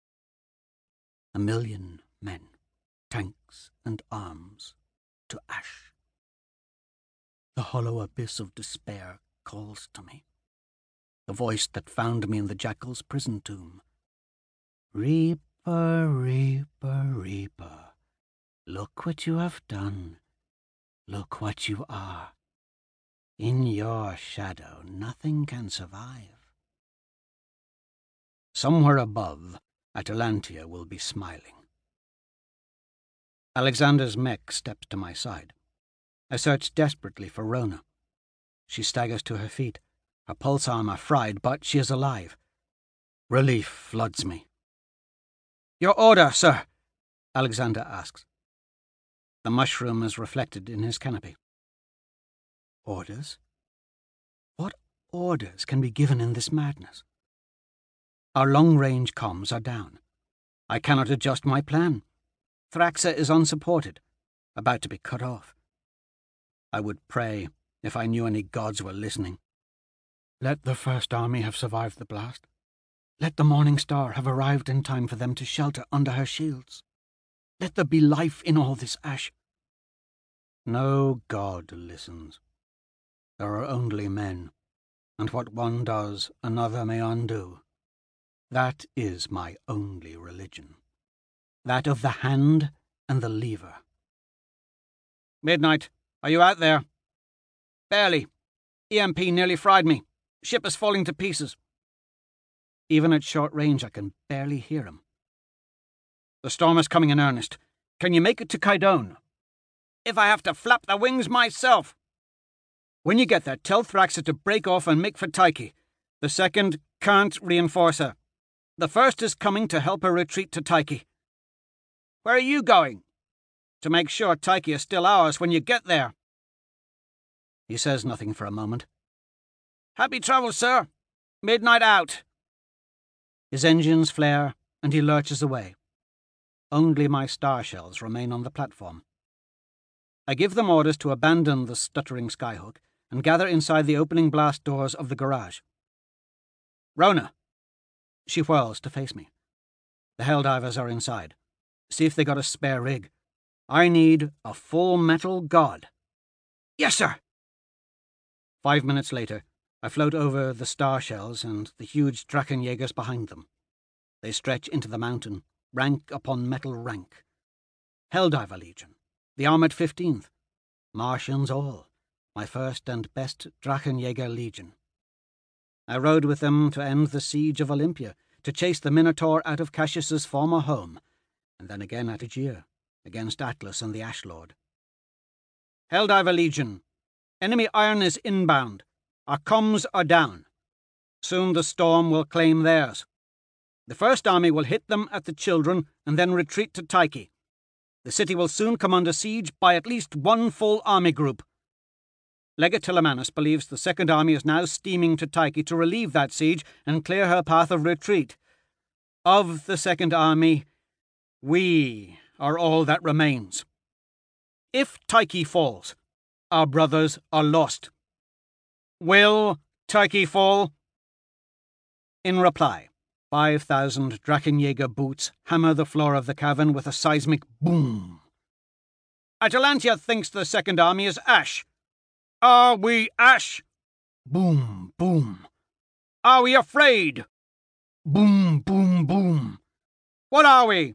A million men, tanks and arms, to ash. The hollow abyss of despair calls to me. The voice that found me in the jackal's prison tomb. Reaper, Reaper, Reaper, look what you have done. Look what you are. In your shadow nothing can survive. Somewhere above, Atalantia will be smiling. Alexander's mech steps to my side. I search desperately for Rona. She staggers to her feet, her pulse armor fried, but she is alive. Relief floods me. "Your order, sir?" Alexander asks. The mushroom is reflected in his canopy. Orders? What orders can be given in this madness? Our long-range comms are down. I cannot adjust my plan. Thraxa is unsupported, about to be cut off. I would pray if I knew any gods were listening. Let the First Army have survived the blast. Let the Morning Star have arrived in time for them to shelter under her shields. Let there be life in all this ash. No god listens. There are only men, and what one does, another may undo. That is my only religion. That of the hand and the lever. Midnight, are you out there? Barely. E M P nearly fried me. Ship is falling to pieces. Even at short range, I can barely hear him. The storm is coming in earnest. Can you make it to Kydone? If I have to flap the wings myself. When you get there, tell Thraxa to break off and make for Tyche. The second can't reinforce her. The first is coming to help her retreat to Tyche. Where are you going? To make sure Tyche is still ours when you get there. He says nothing for a moment. Happy travel, sir. Midnight out. His engines flare, and he lurches away. Only my star shells remain on the platform. I give them orders to abandon the stuttering skyhook and gather inside the opening blast doors of the garage. Rona! She whirls to face me. The Helldivers are inside. See if they got a spare rig. I need a full metal god. Yes, sir! Five minutes later, I float over the star shells and the huge Drachenjägers behind them. They stretch into the mountain, rank upon metal rank. Helldiver Legion, the Armored fifteenth, Martians all, my first and best Drachenjäger Legion. I rode with them to end the siege of Olympia, to chase the Minotaur out of Cassius's former home, and then again at Aegir, against Atlas and the Ash Lord. Helldiver Legion, enemy iron is inbound. Our comms are down. Soon the storm will claim theirs. The first army will hit them at the Children and then retreat to Tyche. The city will soon come under siege by at least one full army group. Legate Telemanus believes the Second Army is now steaming to Tyche to relieve that siege and clear her path of retreat. Of the Second Army, we are all that remains. If Tyche falls, our brothers are lost. Will Tyche fall? In reply, five thousand Drachenjäger boots hammer the floor of the cavern with a seismic boom. Atalantia thinks the Second Army is ash. Are we ash? Boom, boom. Are we afraid? Boom, boom, boom. What are we?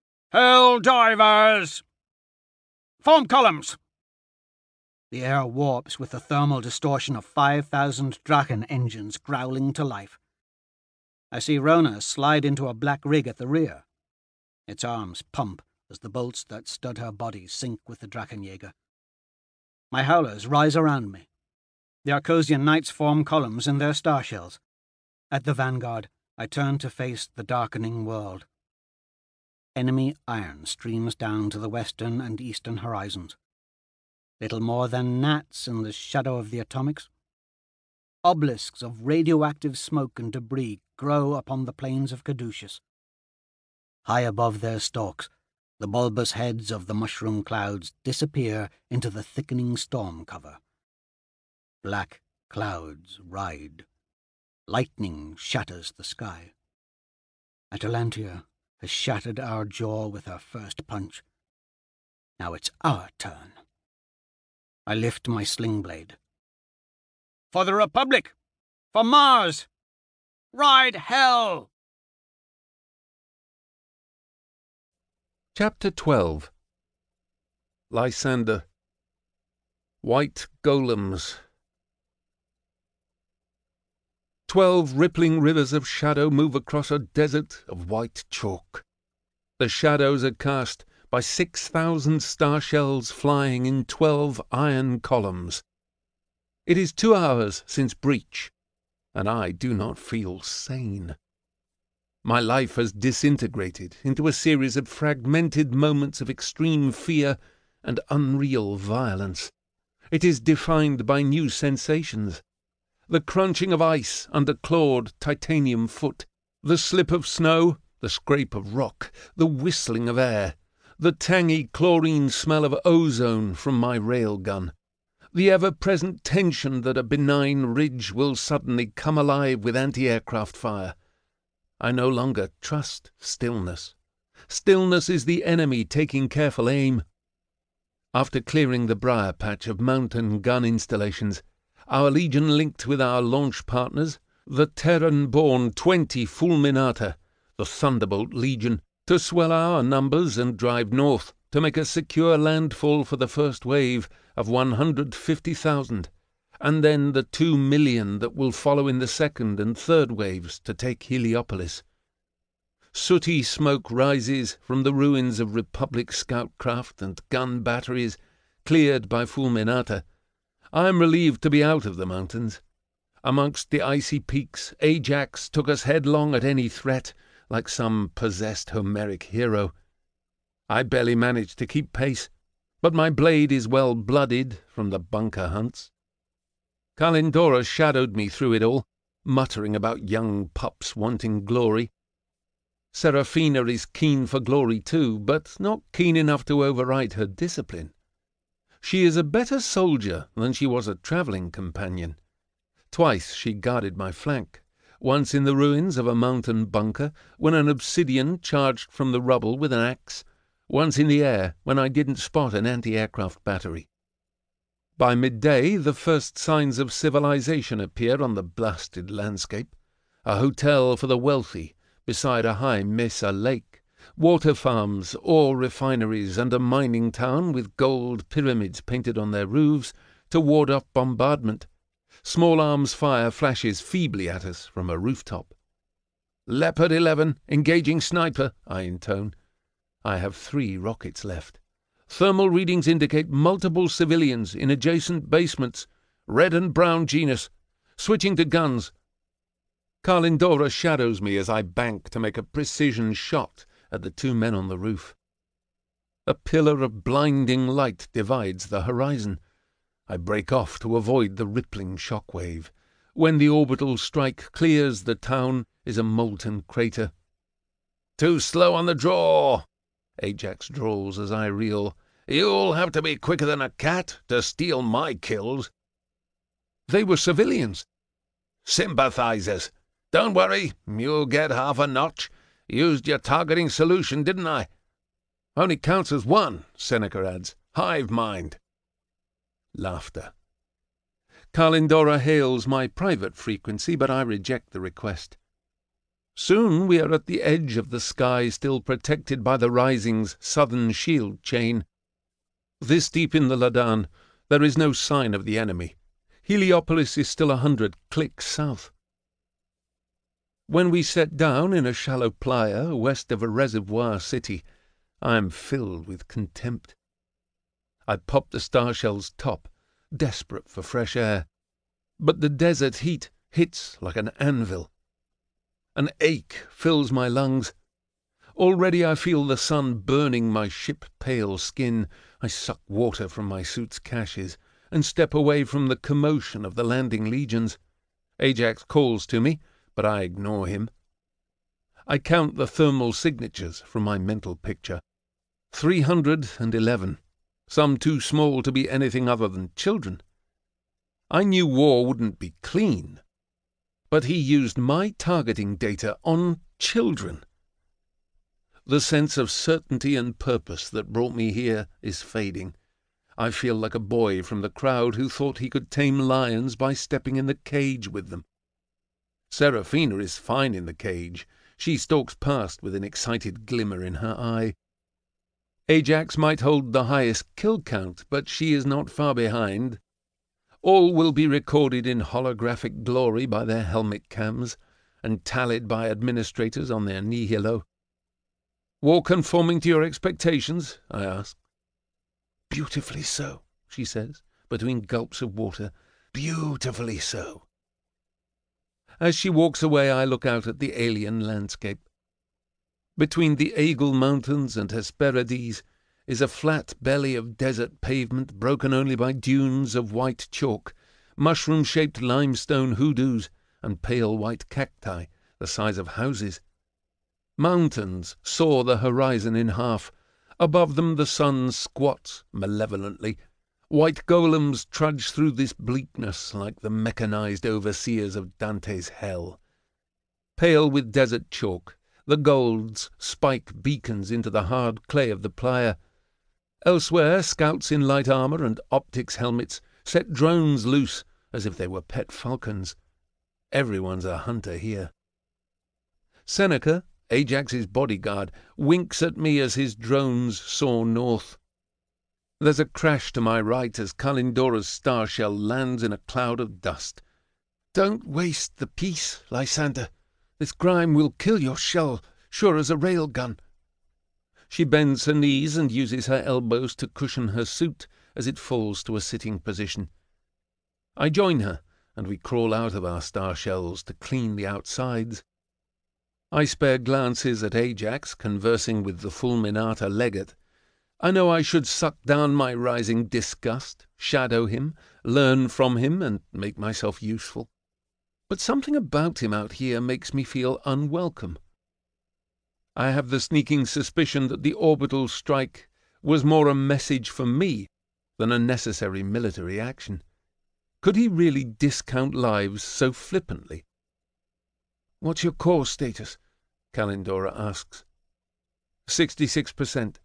Helldivers! Form columns! The air warps with the thermal distortion of five thousand Drachen engines growling to life. I see Rona slide into a black rig at the rear. Its arms pump as the bolts that stud her body sink with the Drachenjäger. My howlers rise around me. The Arcosian knights form columns in their star shells. At the vanguard, I turn to face the darkening world. Enemy iron streams down to the western and eastern horizons. Little more than gnats in the shadow of the atomics. Obelisks of radioactive smoke and debris grow upon the plains of Caduceus. High above their stalks, the bulbous heads of the mushroom clouds disappear into the thickening storm cover. Black clouds ride. Lightning shatters the sky. Atalantia has shattered our jaw with her first punch. Now it's our turn. I lift my sling blade. For the Republic! For Mars! Ride hell! Chapter twelve. Lysander. White Golems. Twelve rippling rivers of shadow move across a desert of white chalk. The shadows are cast by six thousand star shells flying in twelve iron columns. It is two hours since breach, and I do not feel sane. My life has disintegrated into a series of fragmented moments of extreme fear and unreal violence. It is defined by new sensations. The crunching of ice under clawed titanium foot, the slip of snow, the scrape of rock, the whistling of air, the tangy chlorine smell of ozone from my railgun, the ever-present tension that a benign ridge will suddenly come alive with anti-aircraft fire. I no longer trust stillness. Stillness is the enemy taking careful aim. After clearing the briar patch of mountain gun installations, our legion linked with our launch partners, the Terran-born twenty Fulminata, the Thunderbolt Legion, to swell our numbers and drive north to make a secure landfall for the first wave of one hundred fifty thousand, and then the two million that will follow in the second and third waves to take Heliopolis. Sooty smoke rises from the ruins of Republic scout craft and gun batteries, cleared by Fulminata. I am relieved to be out of the mountains. Amongst the icy peaks, Ajax took us headlong at any threat, like some possessed Homeric hero. I barely managed to keep pace, but my blade is well blooded from the bunker hunts. Kalindora shadowed me through it all, muttering about young pups wanting glory. Seraphina is keen for glory too, but not keen enough to override her discipline. She is a better soldier than she was a travelling companion. Twice she guarded my flank, once in the ruins of a mountain bunker when an obsidian charged from the rubble with an axe, once in the air when I didn't spot an anti-aircraft battery. By midday the first signs of civilization appear on the blasted landscape. A hotel for the wealthy beside a high mesa lake, water farms, ore refineries, and a mining town with gold pyramids painted on their roofs to ward off bombardment. Small arms fire flashes feebly at us from a rooftop. "Leopard eleven, engaging sniper," I intone. I have three rockets left. Thermal readings indicate multiple civilians in adjacent basements. Red and brown genus. Switching to guns. Kalindora shadows me as I bank to make a precision shot at the two men on the roof. A pillar of blinding light divides the horizon. I break off to avoid the rippling shockwave. When the orbital strike clears the town is a molten crater. "Too slow on the draw," Ajax drawls as I reel. "You'll have to be quicker than a cat to steal my kills." They were civilians. "Sympathizers. Don't worry, you'll get half a notch. Used your targeting solution, didn't I?" "Only counts as one," Seneca adds. "Hive mind." Laughter. Kalindora hails my private frequency, but I reject the request. Soon we are at the edge of the sky, still protected by the rising's southern shield chain. This deep in the Ladan, there is no sign of the enemy. Heliopolis is still a hundred clicks south. When we set down in a shallow playa west of a reservoir city, I am filled with contempt. I pop the Starshell's top, desperate for fresh air, but the desert heat hits like an anvil. An ache fills my lungs. Already I feel the sun burning my ship-pale skin. I suck water from my suit's caches and step away from the commotion of the landing legions. Ajax calls to me, but I ignore him. I count the thermal signatures from my mental picture. Three hundred and eleven, some too small to be anything other than children. I knew war wouldn't be clean, but he used my targeting data on children. The sense of certainty and purpose that brought me here is fading. I feel like a boy from the crowd who thought he could tame lions by stepping in the cage with them. Seraphina is fine in the cage. She stalks past with an excited glimmer in her eye. Ajax might hold the highest kill count, but she is not far behind. All will be recorded in holographic glory by their helmet cams, and tallied by administrators on their nihilo. "War conforming to your expectations?" I ask. "Beautifully so," she says, between gulps of water. "Beautifully so." As she walks away, I look out at the alien landscape. Between the Aigul Mountains and Hesperides is a flat belly of desert pavement broken only by dunes of white chalk, mushroom-shaped limestone hoodoos, and pale white cacti the size of houses. Mountains saw the horizon in half. Above them the sun squats malevolently. White golems trudge through this bleakness like the mechanized overseers of Dante's hell. Pale with desert chalk, The golds spike beacons into the hard clay of the playa. Elsewhere, scouts in light armour and optics helmets set drones loose as if they were pet falcons. Everyone's a hunter here. Seneca, Ajax's bodyguard, winks at me as his drones soar north. There's a crash to my right as Kalindora's star shell lands in a cloud of dust. "Don't waste the piece, Lysander. This grime will kill your shell, sure as a railgun." She bends her knees and uses her elbows to cushion her suit as it falls to a sitting position. I join her, and we crawl out of our star shells to clean the outsides. I spare glances at Ajax conversing with the Fulminata legate. I know I should suck down my rising disgust, shadow him, learn from him, and make myself useful. But something about him out here makes me feel unwelcome. I have the sneaking suspicion that the orbital strike was more a message for me than a necessary military action. Could he really discount lives so flippantly? "What's your core status?" Kalindora asks. Sixty-six percent.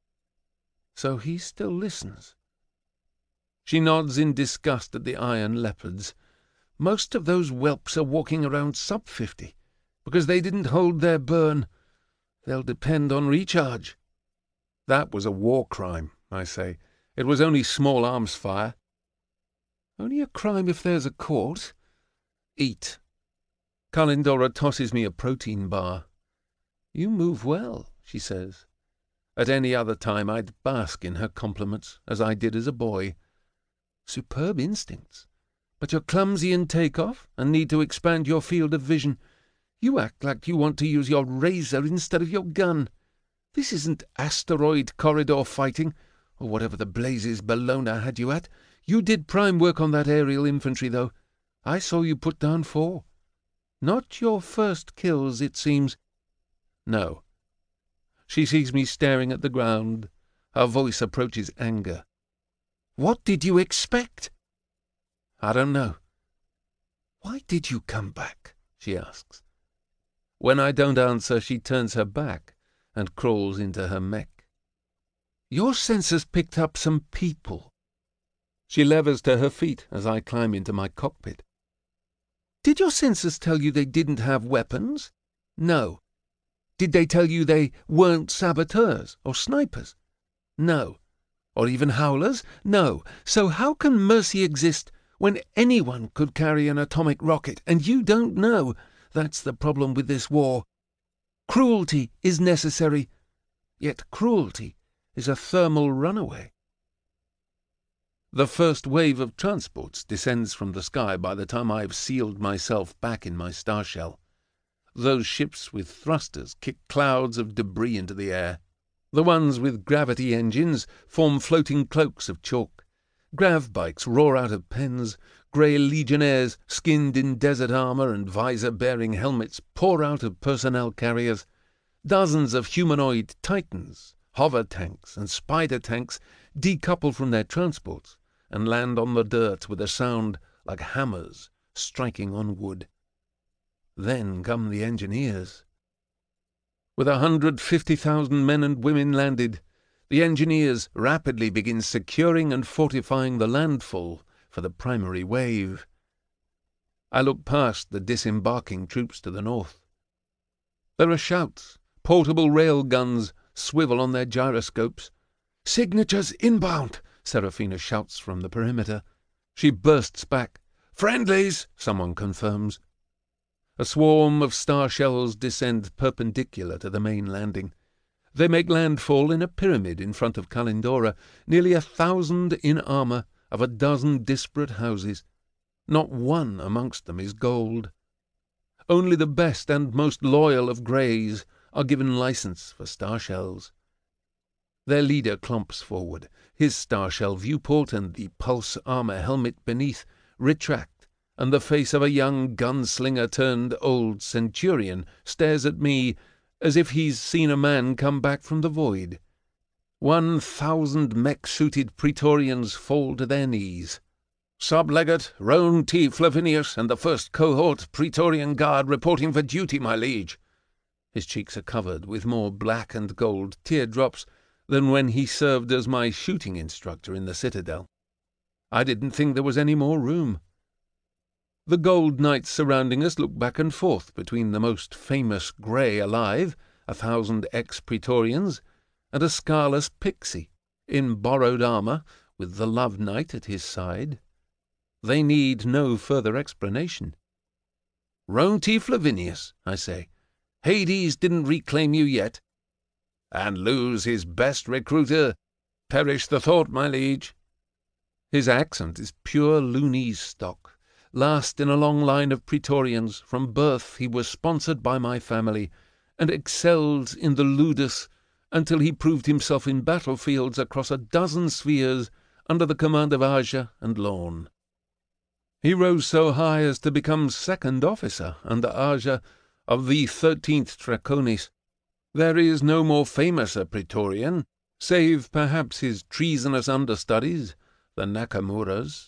So he still listens. She nods in disgust at the iron leopards. Most of those whelps are walking around sub fifty, because they didn't hold their burn. They'll depend on recharge. That was a war crime, I say. It was only small arms fire. Only a crime if there's a court. Eat. Kalindora tosses me a protein bar. You move well, she says. At any other time I'd bask in her compliments, as I did as a boy. Superb instincts. But you're clumsy in take-off and need to expand your field of vision. You act like you want to use your razor instead of your gun. This isn't asteroid corridor fighting, or whatever the blazes Bellona had you at. You did prime work on that aerial infantry, though. I saw you put down four. Not your first kills, it seems. No. She sees me staring at the ground. Her voice approaches anger. What did you expect? I don't know. Why did you come back? She asks. When I don't answer, she turns her back and crawls into her mech. Your sensors picked up some people. She levers to her feet as I climb into my cockpit. Did your sensors tell you they didn't have weapons? No. Did they tell you they weren't saboteurs or snipers? No. Or even howlers? No. So how can mercy exist when anyone could carry an atomic rocket and you don't know? That's the problem with this war. Cruelty is necessary, yet cruelty is a thermal runaway. The first wave of transports descends from the sky by the time I've sealed myself back in my star shell. Those ships with thrusters kick clouds of debris into the air. The ones with gravity engines form floating cloaks of chalk. Grav bikes roar out of pens. Grey legionnaires, skinned in desert armour and visor-bearing helmets, pour out of personnel carriers. Dozens of humanoid titans, hover tanks and spider tanks decouple from their transports and land on the dirt with a sound like hammers striking on wood. Then come the engineers. With a hundred fifty thousand men and women landed, the engineers rapidly begin securing and fortifying the landfall for the primary wave. I look past the disembarking troops to the north. There are shouts. Portable rail guns swivel on their gyroscopes. "Signatures inbound," Seraphina shouts from the perimeter. She bursts back. "Friendlies," someone confirms. A swarm of star shells descend perpendicular to the main landing. They make landfall in a pyramid in front of Kalindora, nearly a thousand in armour of a dozen disparate houses. Not one amongst them is gold. Only the best and most loyal of greys are given license for star shells. Their leader clomps forward. His star shell viewport and the pulse armour helmet beneath retract, and the face of a young gunslinger-turned-old centurion stares at me as if he's seen a man come back from the void. One thousand mech-suited Praetorians fall to their knees. "Sublegate Roan T. Flavinius and the first cohort Praetorian Guard reporting for duty, my liege." His cheeks are covered with more black and gold teardrops than when he served as my shooting instructor in the citadel. I didn't think there was any more room. The gold knights surrounding us look back and forth between the most famous grey alive, a thousand ex-praetorians, and a scarless pixie, in borrowed armour, with the love knight at his side. They need no further explanation. "Rome T. Flavinius," I say. "Hades didn't reclaim you yet." "And lose his best recruiter? Perish the thought, my liege." His accent is pure loonese stock, last in a long line of praetorians. From birth he was sponsored by my family, and excelled in the ludus until he proved himself in battlefields across a dozen spheres under the command of Aja and Lorn. He rose so high as to become second officer under Aja of the thirteenth Draconis. There is no more famous a praetorian, save perhaps his treasonous understudies, the Nakamuras.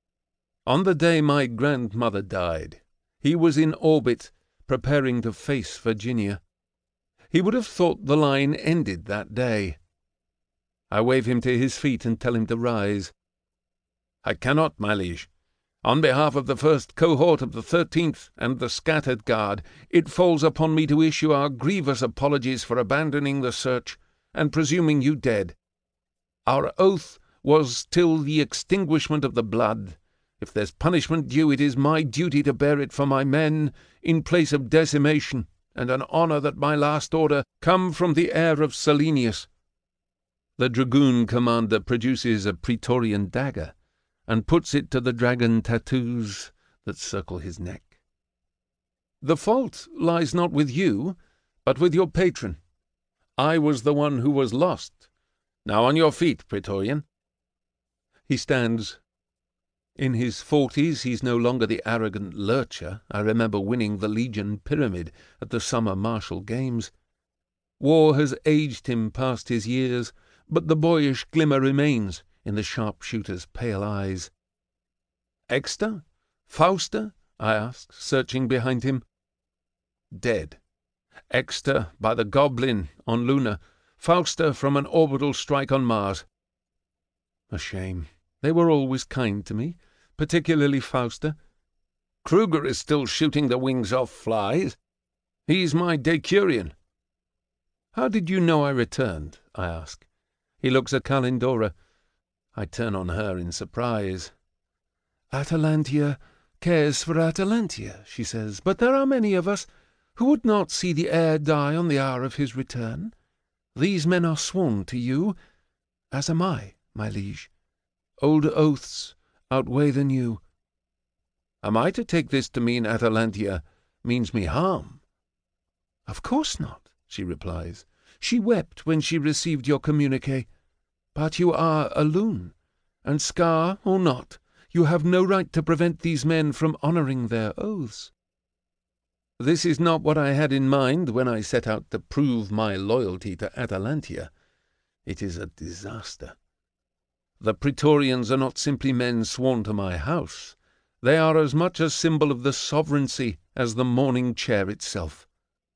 On the day my grandmother died, he was in orbit, preparing to face Virginia. He would have thought the line ended that day. I wave him to his feet and tell him to rise. "I cannot, my liege. On behalf of the first cohort of the thirteenth and the scattered guard, it falls upon me to issue our grievous apologies for abandoning the search and presuming you dead. Our oath was till the extinguishment of the blood. If there's punishment due, it is my duty to bear it for my men in place of decimation, and an honour that my last order come from the heir of Selenius." The dragoon commander produces a praetorian dagger and puts it to the dragon tattoos that circle his neck. "The fault lies not with you, but with your patron. I was the one who was lost. Now on your feet, praetorian." He stands. In his forties, he's no longer the arrogant lurcher I remember winning the Legion Pyramid at the summer martial games. War has aged him past his years, but the boyish glimmer remains in the sharpshooter's pale eyes. "Exter? Fausta?" I ask, searching behind him. "Dead. Exter by the Goblin on Luna, Fausta from an orbital strike on Mars." A shame. They were always kind to me, particularly Fausta. "Kruger is still shooting the wings off flies. He's my decurion." "How did you know I returned?" I ask. He looks at Kalindora. I turn on her in surprise. "Atalantia cares for Atalantia," she says, "but there are many of us who would not see the heir die on the hour of his return. These men are sworn to you, as am I, my liege. Old oaths outweigh the new." "Am I to take this to mean Atalantia means me harm?" "Of course not," she replies. "She wept when she received your communique. But you are a loon, and scar or not, you have no right to prevent these men from honouring their oaths." This is not what I had in mind when I set out to prove my loyalty to Atalantia. It is a disaster. The Praetorians are not simply men sworn to my house. They are as much a symbol of the sovereignty as the mourning chair itself.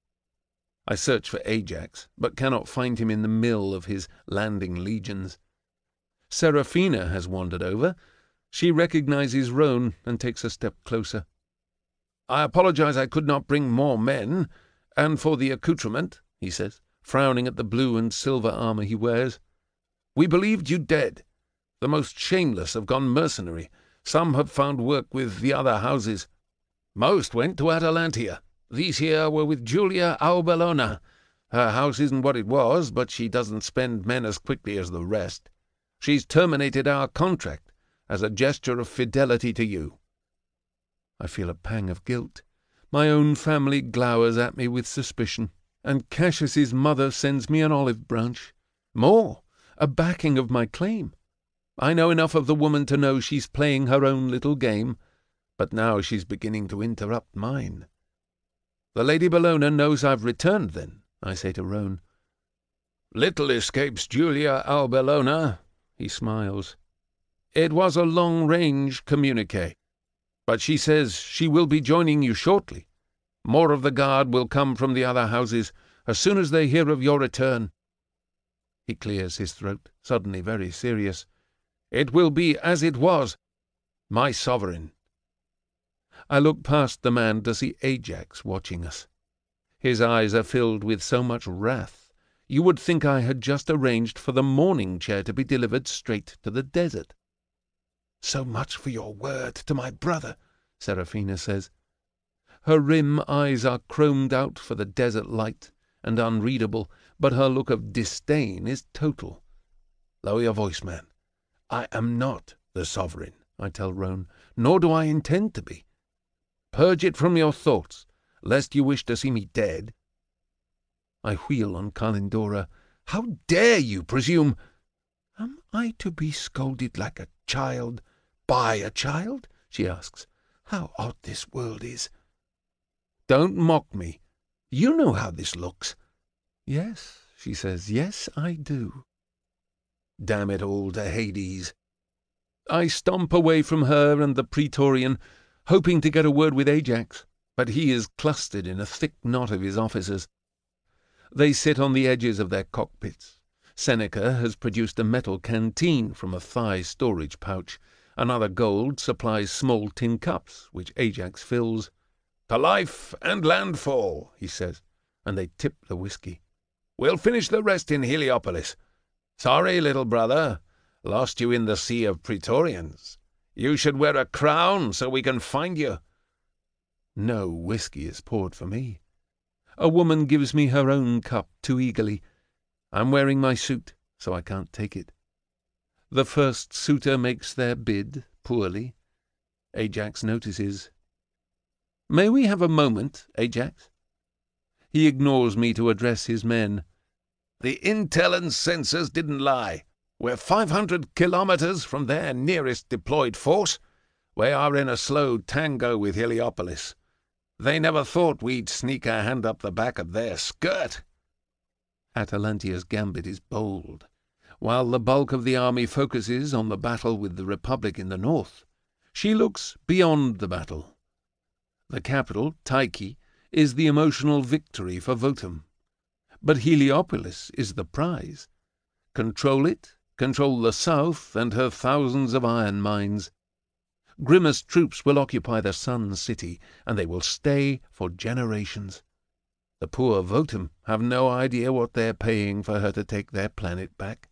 I search for Ajax, but cannot find him in the mill of his landing legions. Seraphina has wandered over. She recognizes Roan and takes a step closer. "I apologize I could not bring more men, and for the accoutrement," he says, frowning at the blue and silver armour he wears. "We believed you dead. The most shameless have gone mercenary. Some have found work with the other houses. Most went to Atalantia. These here were with Julia Aubellona. Her house isn't what it was, but she doesn't spend men as quickly as the rest. She's terminated our contract as a gesture of fidelity to you." I feel a pang of guilt. My own family glowers at me with suspicion, and Cassius's mother sends me an olive branch. More, a backing of my claim. I know enough of the woman to know she's playing her own little game, but now she's beginning to interrupt mine. "The Lady Bellona knows I've returned, then," I say to Roan. "Little escapes Julia Aubellona," he smiles. "It was a long-range communique, but she says she will be joining you shortly. More of the guard will come from the other houses as soon as they hear of your return." He clears his throat, suddenly very serious. "It will be as it was, my sovereign." I look past the man to see Ajax watching us. His eyes are filled with so much wrath, you would think I had just arranged for the mourning chair to be delivered straight to the desert. "So much for your word to my brother," Seraphina says. Her rim eyes are chromed out for the desert light and unreadable, but her look of disdain is total. "Lower your voice, man. I am not the sovereign," I tell Roan, "nor do I intend to be. Purge it from your thoughts, lest you wish to see me dead." I wheel on Kalindora. "How dare you presume—" "Am I to be scolded like a child, by a child?" she asks. "How odd this world is." "Don't mock me. You know how this looks." "Yes," she says, "yes, I do." Damn it all to Hades. I stomp away from her and the Praetorian, hoping to get a word with Ajax, but he is clustered in a thick knot of his officers. They sit on the edges of their cockpits. Seneca has produced a metal canteen from a thigh storage pouch. Another gold supplies small tin cups, which Ajax fills. "To life and landfall," he says, and they tip the whiskey. "We'll finish the rest in Heliopolis. Sorry, little brother, lost you in the sea of Praetorians. You should wear a crown so we can find you." No whiskey is poured for me. A woman gives me her own cup too eagerly. I'm wearing my suit, so I can't take it. The first suitor makes their bid, poorly. Ajax notices. "May we have a moment, Ajax?" He ignores me to address his men. "The intel and sensors didn't lie. We're five hundred kilometers from their nearest deployed force. We are in a slow tango with Heliopolis. They never thought we'd sneak a hand up the back of their skirt." Atalantia's gambit is bold. While the bulk of the army focuses on the battle with the Republic in the north, she looks beyond the battle. The capital, Tyche, is the emotional victory for Votum. But Heliopolis is the prize. Control it, control the south and her thousands of iron mines. Grima's troops will occupy the Sun City, and they will stay for generations. The poor Votum have no idea what they're paying for her to take their planet back.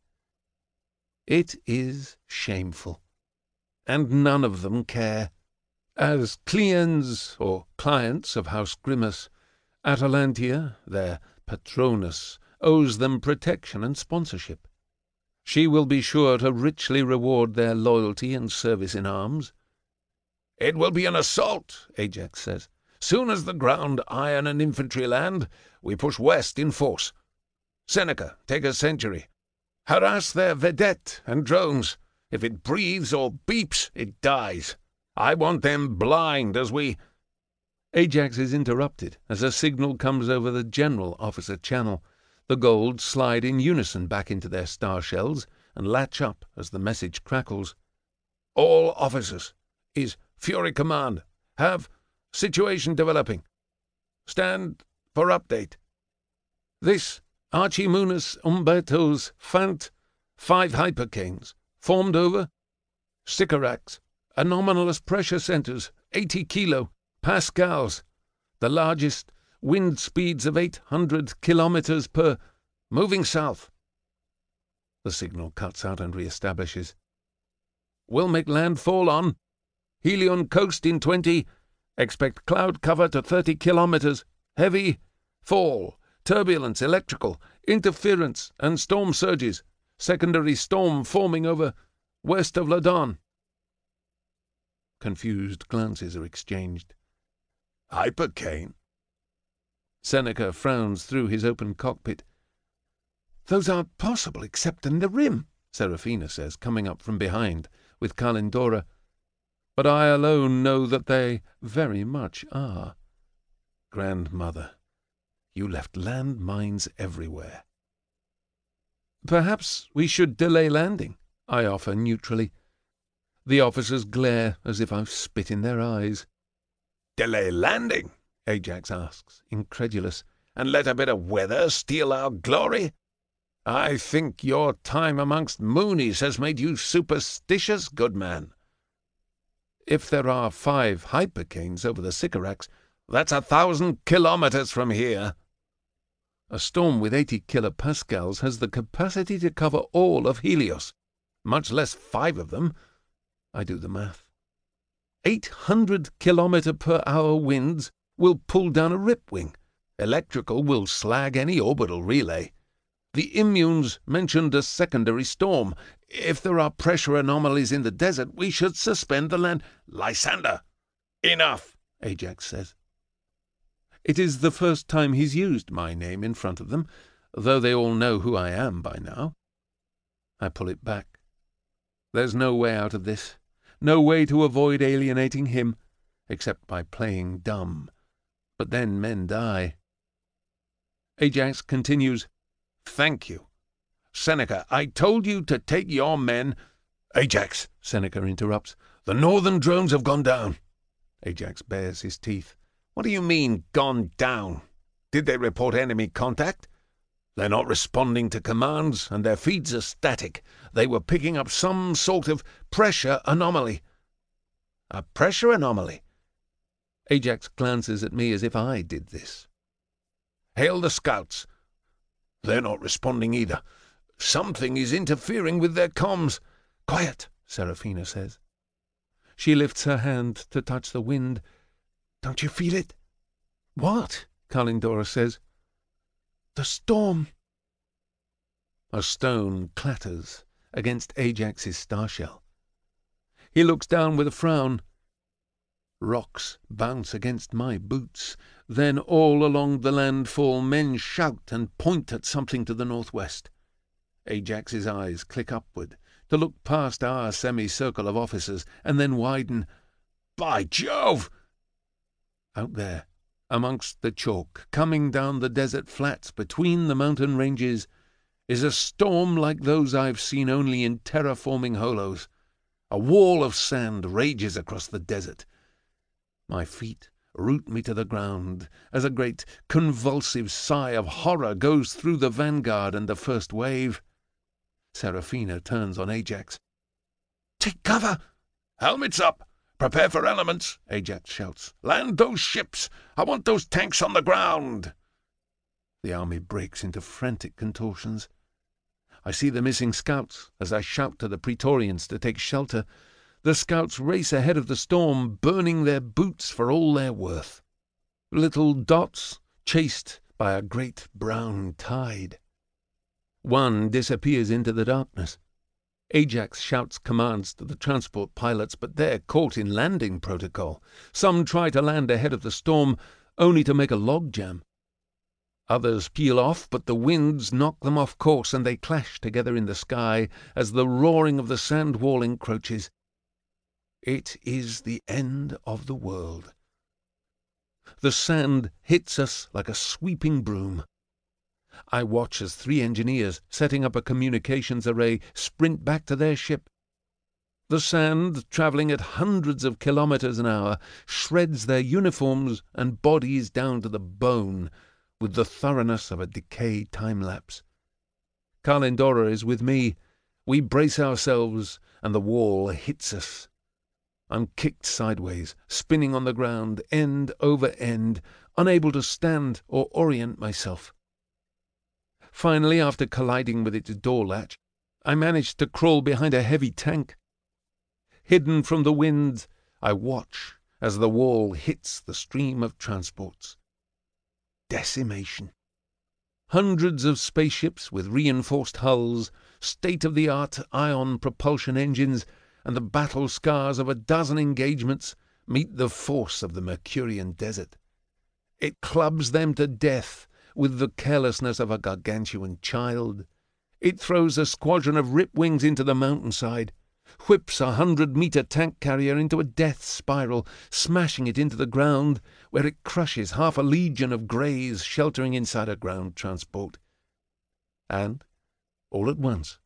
It is shameful, and none of them care. As clients or clients of House Grimace, Atalantia, their patronus, owes them protection and sponsorship. She will be sure to richly reward their loyalty and service in arms. "It will be an assault," Ajax says. "Soon as the ground, iron, and infantry land, we push west in force. Seneca, take a century. Harass their vedette and drones. If it breathes or beeps, it dies. I want them blind as we—" Ajax is interrupted as a signal comes over the general officer channel. The golds slide in unison back into their star shells and latch up as the message crackles. "All officers. Is Fury Command. Have situation developing. Stand for update. This Archimunus Umberto's Fant five hypercanes formed over Sycorax. Anomalous pressure centers, eighty kilo, pascals, the largest, wind speeds of eight hundred kilometers per, moving south." The signal cuts out and re-establishes. "Will make landfall on Helion coast in twenty, expect cloud cover to thirty kilometers, heavy, fall, turbulence, electrical, interference, and storm surges, secondary storm forming over west of Ladon." Confused glances are exchanged. "Hypercane?" Seneca frowns through his open cockpit. "Those aren't possible except in the rim," Seraphina says, coming up from behind with Kalindora. But I alone know that they very much are. Grandmother, you left land mines everywhere. "Perhaps we should delay landing," I offer neutrally. The officers glare as if I've spit in their eyes. "Delay landing?" Ajax asks, incredulous. "And let a bit of weather steal our glory? I think your time amongst Moonies has made you superstitious, good man." "If there are five hypercanes over the Sycorax, that's a thousand kilometers from here." "A storm with eighty kilopascals has the capacity to cover all of Helios, much less five of them." I do the math. Eight hundred kilometer per hour winds will pull down a Ripwing. Electrical will slag any orbital relay. The immunes mentioned a secondary storm. If there are pressure anomalies in the desert, we should suspend the land. "Lysander, enough," Ajax says. It is the first time he's used my name in front of them, though they all know who I am by now. I pull it back. There's no way out of this, no way to avoid alienating him, except by playing dumb. But then men die. Ajax continues, "Thank you. Seneca, I told you to take your men—" "Ajax," Seneca interrupts, "the northern drones have gone down." Ajax bares his teeth. "What do you mean, gone down? Did they report enemy contact?" "They're not responding to commands, and their feeds are static. They were picking up some sort of pressure anomaly." "A pressure anomaly?" Ajax glances at me as if I did this. "Hail the scouts." "They're not responding either. Something is interfering with their comms." "Quiet," Seraphina says. She lifts her hand to touch the wind. "Don't you feel it?" "What?" Kalindora says. "The storm." A stone clatters against Ajax's starshell. He looks down with a frown. Rocks bounce against my boots. Then all along the landfall men shout and point at something to the northwest. Ajax's eyes click upward to look past our semicircle of officers and then widen. "By Jove!" Out there, amongst the chalk, coming down the desert flats between the mountain ranges, is a storm like those I've seen only in terraforming holos. A wall of sand rages across the desert. My feet root me to the ground as a great convulsive sigh of horror goes through the vanguard and the first wave. Seraphina turns on Ajax. "Take cover!" "Helmets up! Prepare for elements!" Ajax shouts. "Land those ships! I want those tanks on the ground!" The army breaks into frantic contortions. I see the missing scouts as I shout to the Praetorians to take shelter. The scouts race ahead of the storm, burning their boots for all they're worth. Little dots chased by a great brown tide. One disappears into the darkness. Ajax shouts commands to the transport pilots, but they're caught in landing protocol. Some try to land ahead of the storm, only to make a logjam. Others peel off, but the winds knock them off course, and they clash together in the sky as the roaring of the sand wall encroaches. It is the end of the world. The sand hits us like a sweeping broom. I watch as three engineers, setting up a communications array, sprint back to their ship. The sand, travelling at hundreds of kilometers an hour, shreds their uniforms and bodies down to the bone with the thoroughness of a decay time-lapse. Kalindora is with me. We brace ourselves, and the wall hits us. I'm kicked sideways, spinning on the ground, end over end, unable to stand or orient myself. Finally, after colliding with its door latch, I manage to crawl behind a heavy tank. Hidden from the wind, I watch as the wall hits the stream of transports. Decimation. Hundreds of spaceships with reinforced hulls, state-of-the-art ion propulsion engines, and the battle scars of a dozen engagements meet the force of the Mercurian desert. It clubs them to death with the carelessness of a gargantuan child. It throws a squadron of Ripwings into the mountainside, whips a hundred-meter tank carrier into a death spiral, smashing it into the ground, where it crushes half a legion of Greys sheltering inside a ground transport. And, all at once,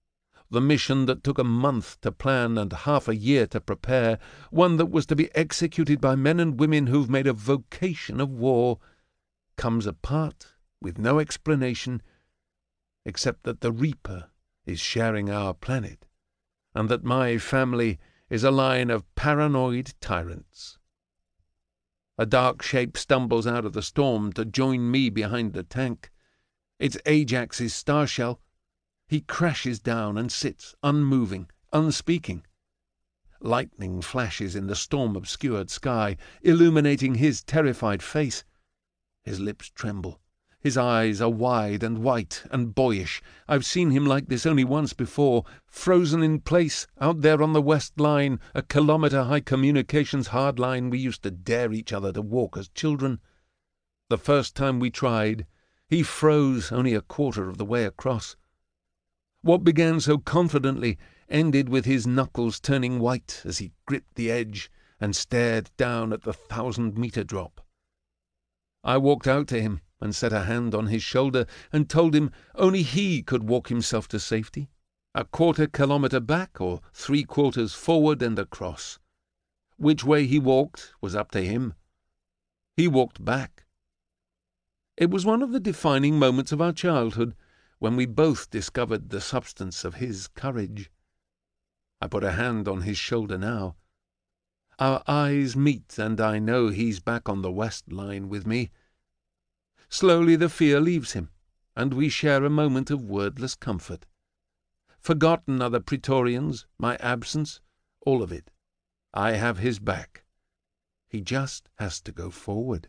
the mission that took a month to plan and half a year to prepare, one that was to be executed by men and women who've made a vocation of war, comes apart with no explanation except that the Reaper is sharing our planet, and that my family is a line of paranoid tyrants. A dark shape stumbles out of the storm to join me behind the tank. It's Ajax's starshell. He crashes down and sits, unmoving, unspeaking. Lightning flashes in the storm-obscured sky, illuminating his terrified face. His lips tremble. His eyes are wide and white and boyish. I've seen him like this only once before, frozen in place, out there on the West Line, a kilometre-high communications hard line we used to dare each other to walk as children. The first time we tried, he froze only a quarter of the way across. What began so confidently ended with his knuckles turning white as he gripped the edge and stared down at the thousand-metre drop. I walked out to him and set a hand on his shoulder and told him only he could walk himself to safety, a quarter kilometre back or three quarters forward and across. Which way he walked was up to him. He walked back. It was one of the defining moments of our childhood, when we both discovered the substance of his courage. I put a hand on his shoulder now. Our eyes meet, and I know he's back on the West Line with me. Slowly the fear leaves him, and we share a moment of wordless comfort. Forgotten are the Praetorians, my absence, all of it. I have his back. He just has to go forward.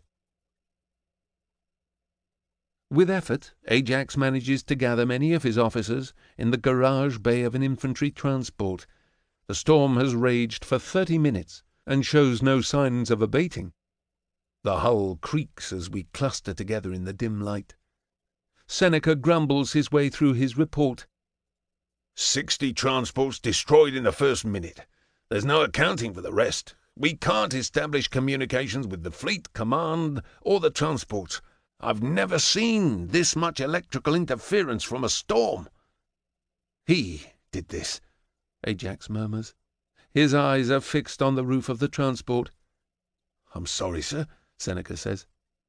With effort, Ajax manages to gather many of his officers in the garage bay of an infantry transport. The storm has raged for thirty minutes and shows no signs of abating. The hull creaks as we cluster together in the dim light. Seneca grumbles his way through his report. Sixty transports destroyed in the first minute. There's no accounting for the rest. We can't establish communications with the fleet, command, or the transports. I've never seen this much electrical interference from a storm. He did this, Ajax murmurs. His eyes are fixed on the roof of the transport. I'm sorry, sir, Seneca says.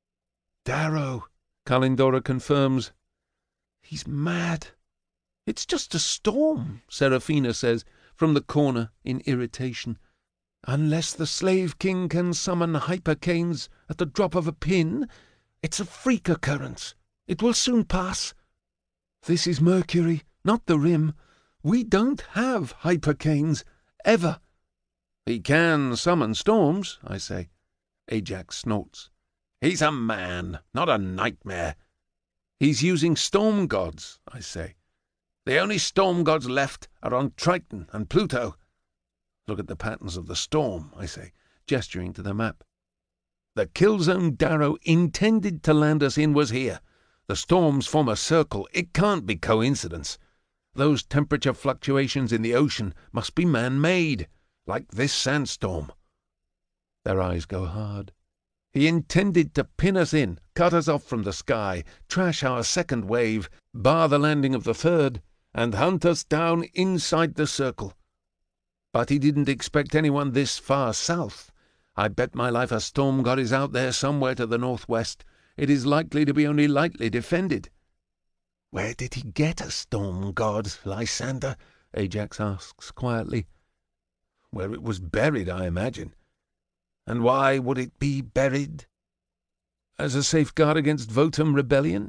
Darrow, Kalindora confirms. He's mad. It's just a storm, Seraphina says, from the corner in irritation. Unless the Slave King can summon hypercanes at the drop of a pin, it's a freak occurrence. It will soon pass. This is Mercury, not the Rim. We don't have hypercanes, ever. He can summon storms, I say. Ajax snorts. He's a man, not a nightmare. He's using storm gods, I say. The only storm gods left are on Triton and Pluto. Look at the patterns of the storm, I say, gesturing to the map. The kill zone Darrow intended to land us in was here. The storms form a circle. It can't be coincidence. Those temperature fluctuations in the ocean must be man-made, like this sandstorm. Their eyes go hard. He intended to pin us in, cut us off from the sky, trash our second wave, bar the landing of the third, and hunt us down inside the circle. But he didn't expect anyone this far south. I bet my life a storm god is out there somewhere to the northwest. It is likely to be only lightly defended. Where did he get a storm god, Lysander? Ajax asks quietly. Where it was buried, I imagine. And why would it be buried? As a safeguard against Votum rebellion.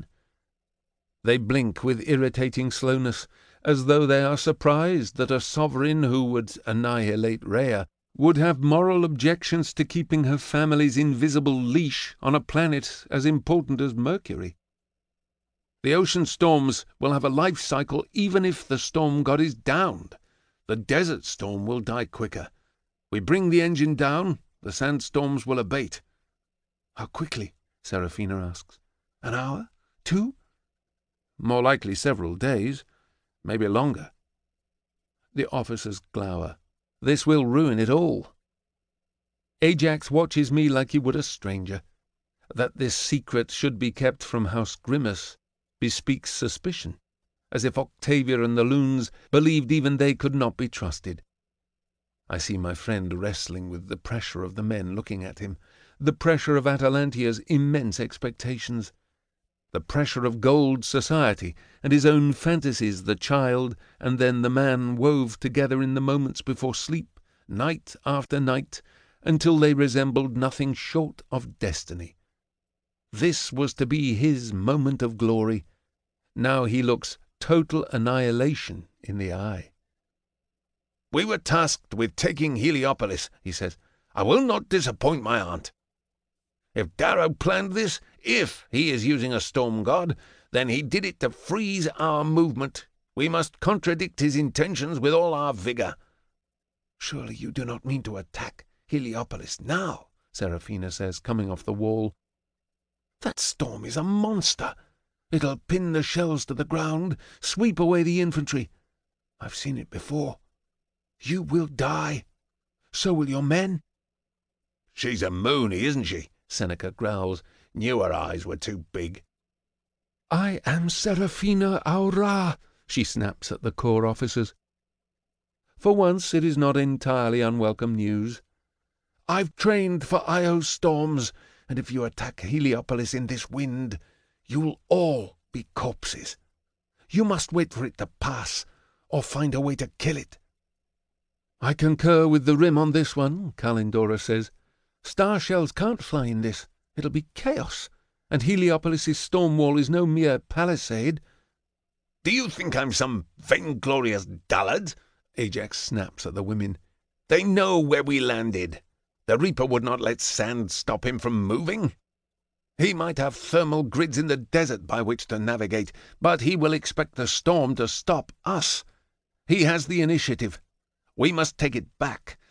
They blink with irritating slowness, as though they are surprised that a sovereign who would annihilate Rhea would have moral objections to keeping her family's invisible leash on a planet as important as Mercury. The ocean storms will have a life cycle even if the storm god is downed. The desert storm will die quicker. We bring the engine down, the sandstorms will abate. How quickly? Seraphina asks. An hour? Two? More likely several days, maybe longer. The officers glower. This will ruin it all. Ajax watches me like he would a stranger. That this secret should be kept from House Grimace bespeaks suspicion. as if Octavia and the loons believed even they could not be trusted. I see my friend wrestling with the pressure of the men looking at him, the pressure of Atalantia's immense expectations, the pressure of gold society and his own fantasies the child and then the man wove together in the moments before sleep, night after night, until they resembled nothing short of destiny. This was to be his moment of glory. Now he looks total annihilation in the eye. "We were tasked with taking Heliopolis," he says. "I will not disappoint my aunt. If Darrow planned this, if he is using a storm god, then he did it to freeze our movement. We must contradict his intentions with all our vigour." "Surely you do not mean to attack Heliopolis now," Seraphina says, coming off the wall. "That storm is a monster. It'll pin the shells to the ground, sweep away the infantry. I've seen it before. You will die. So will your men." "She's a Mooney, isn't she?" Seneca growls. "Knew her eyes were too big." "I am Seraphina Aura," she snaps at the corps officers. For once it is not entirely unwelcome news. "I've trained for Io's storms, and if you attack Heliopolis in this wind, you'll all be corpses. You must wait for it to pass, or find a way to kill it." "I concur with the Rim on this one," Kalindora says. "Star shells can't fly in this. It'll be chaos, and Heliopolis's storm wall is no mere palisade." "Do you think I'm some vainglorious dullard?" Ajax snaps at the women. "They know where we landed. The Reaper would not let sand stop him from moving. He might have thermal grids in the desert by which to navigate, but he will expect the storm to stop us. He has the initiative. We must take it back,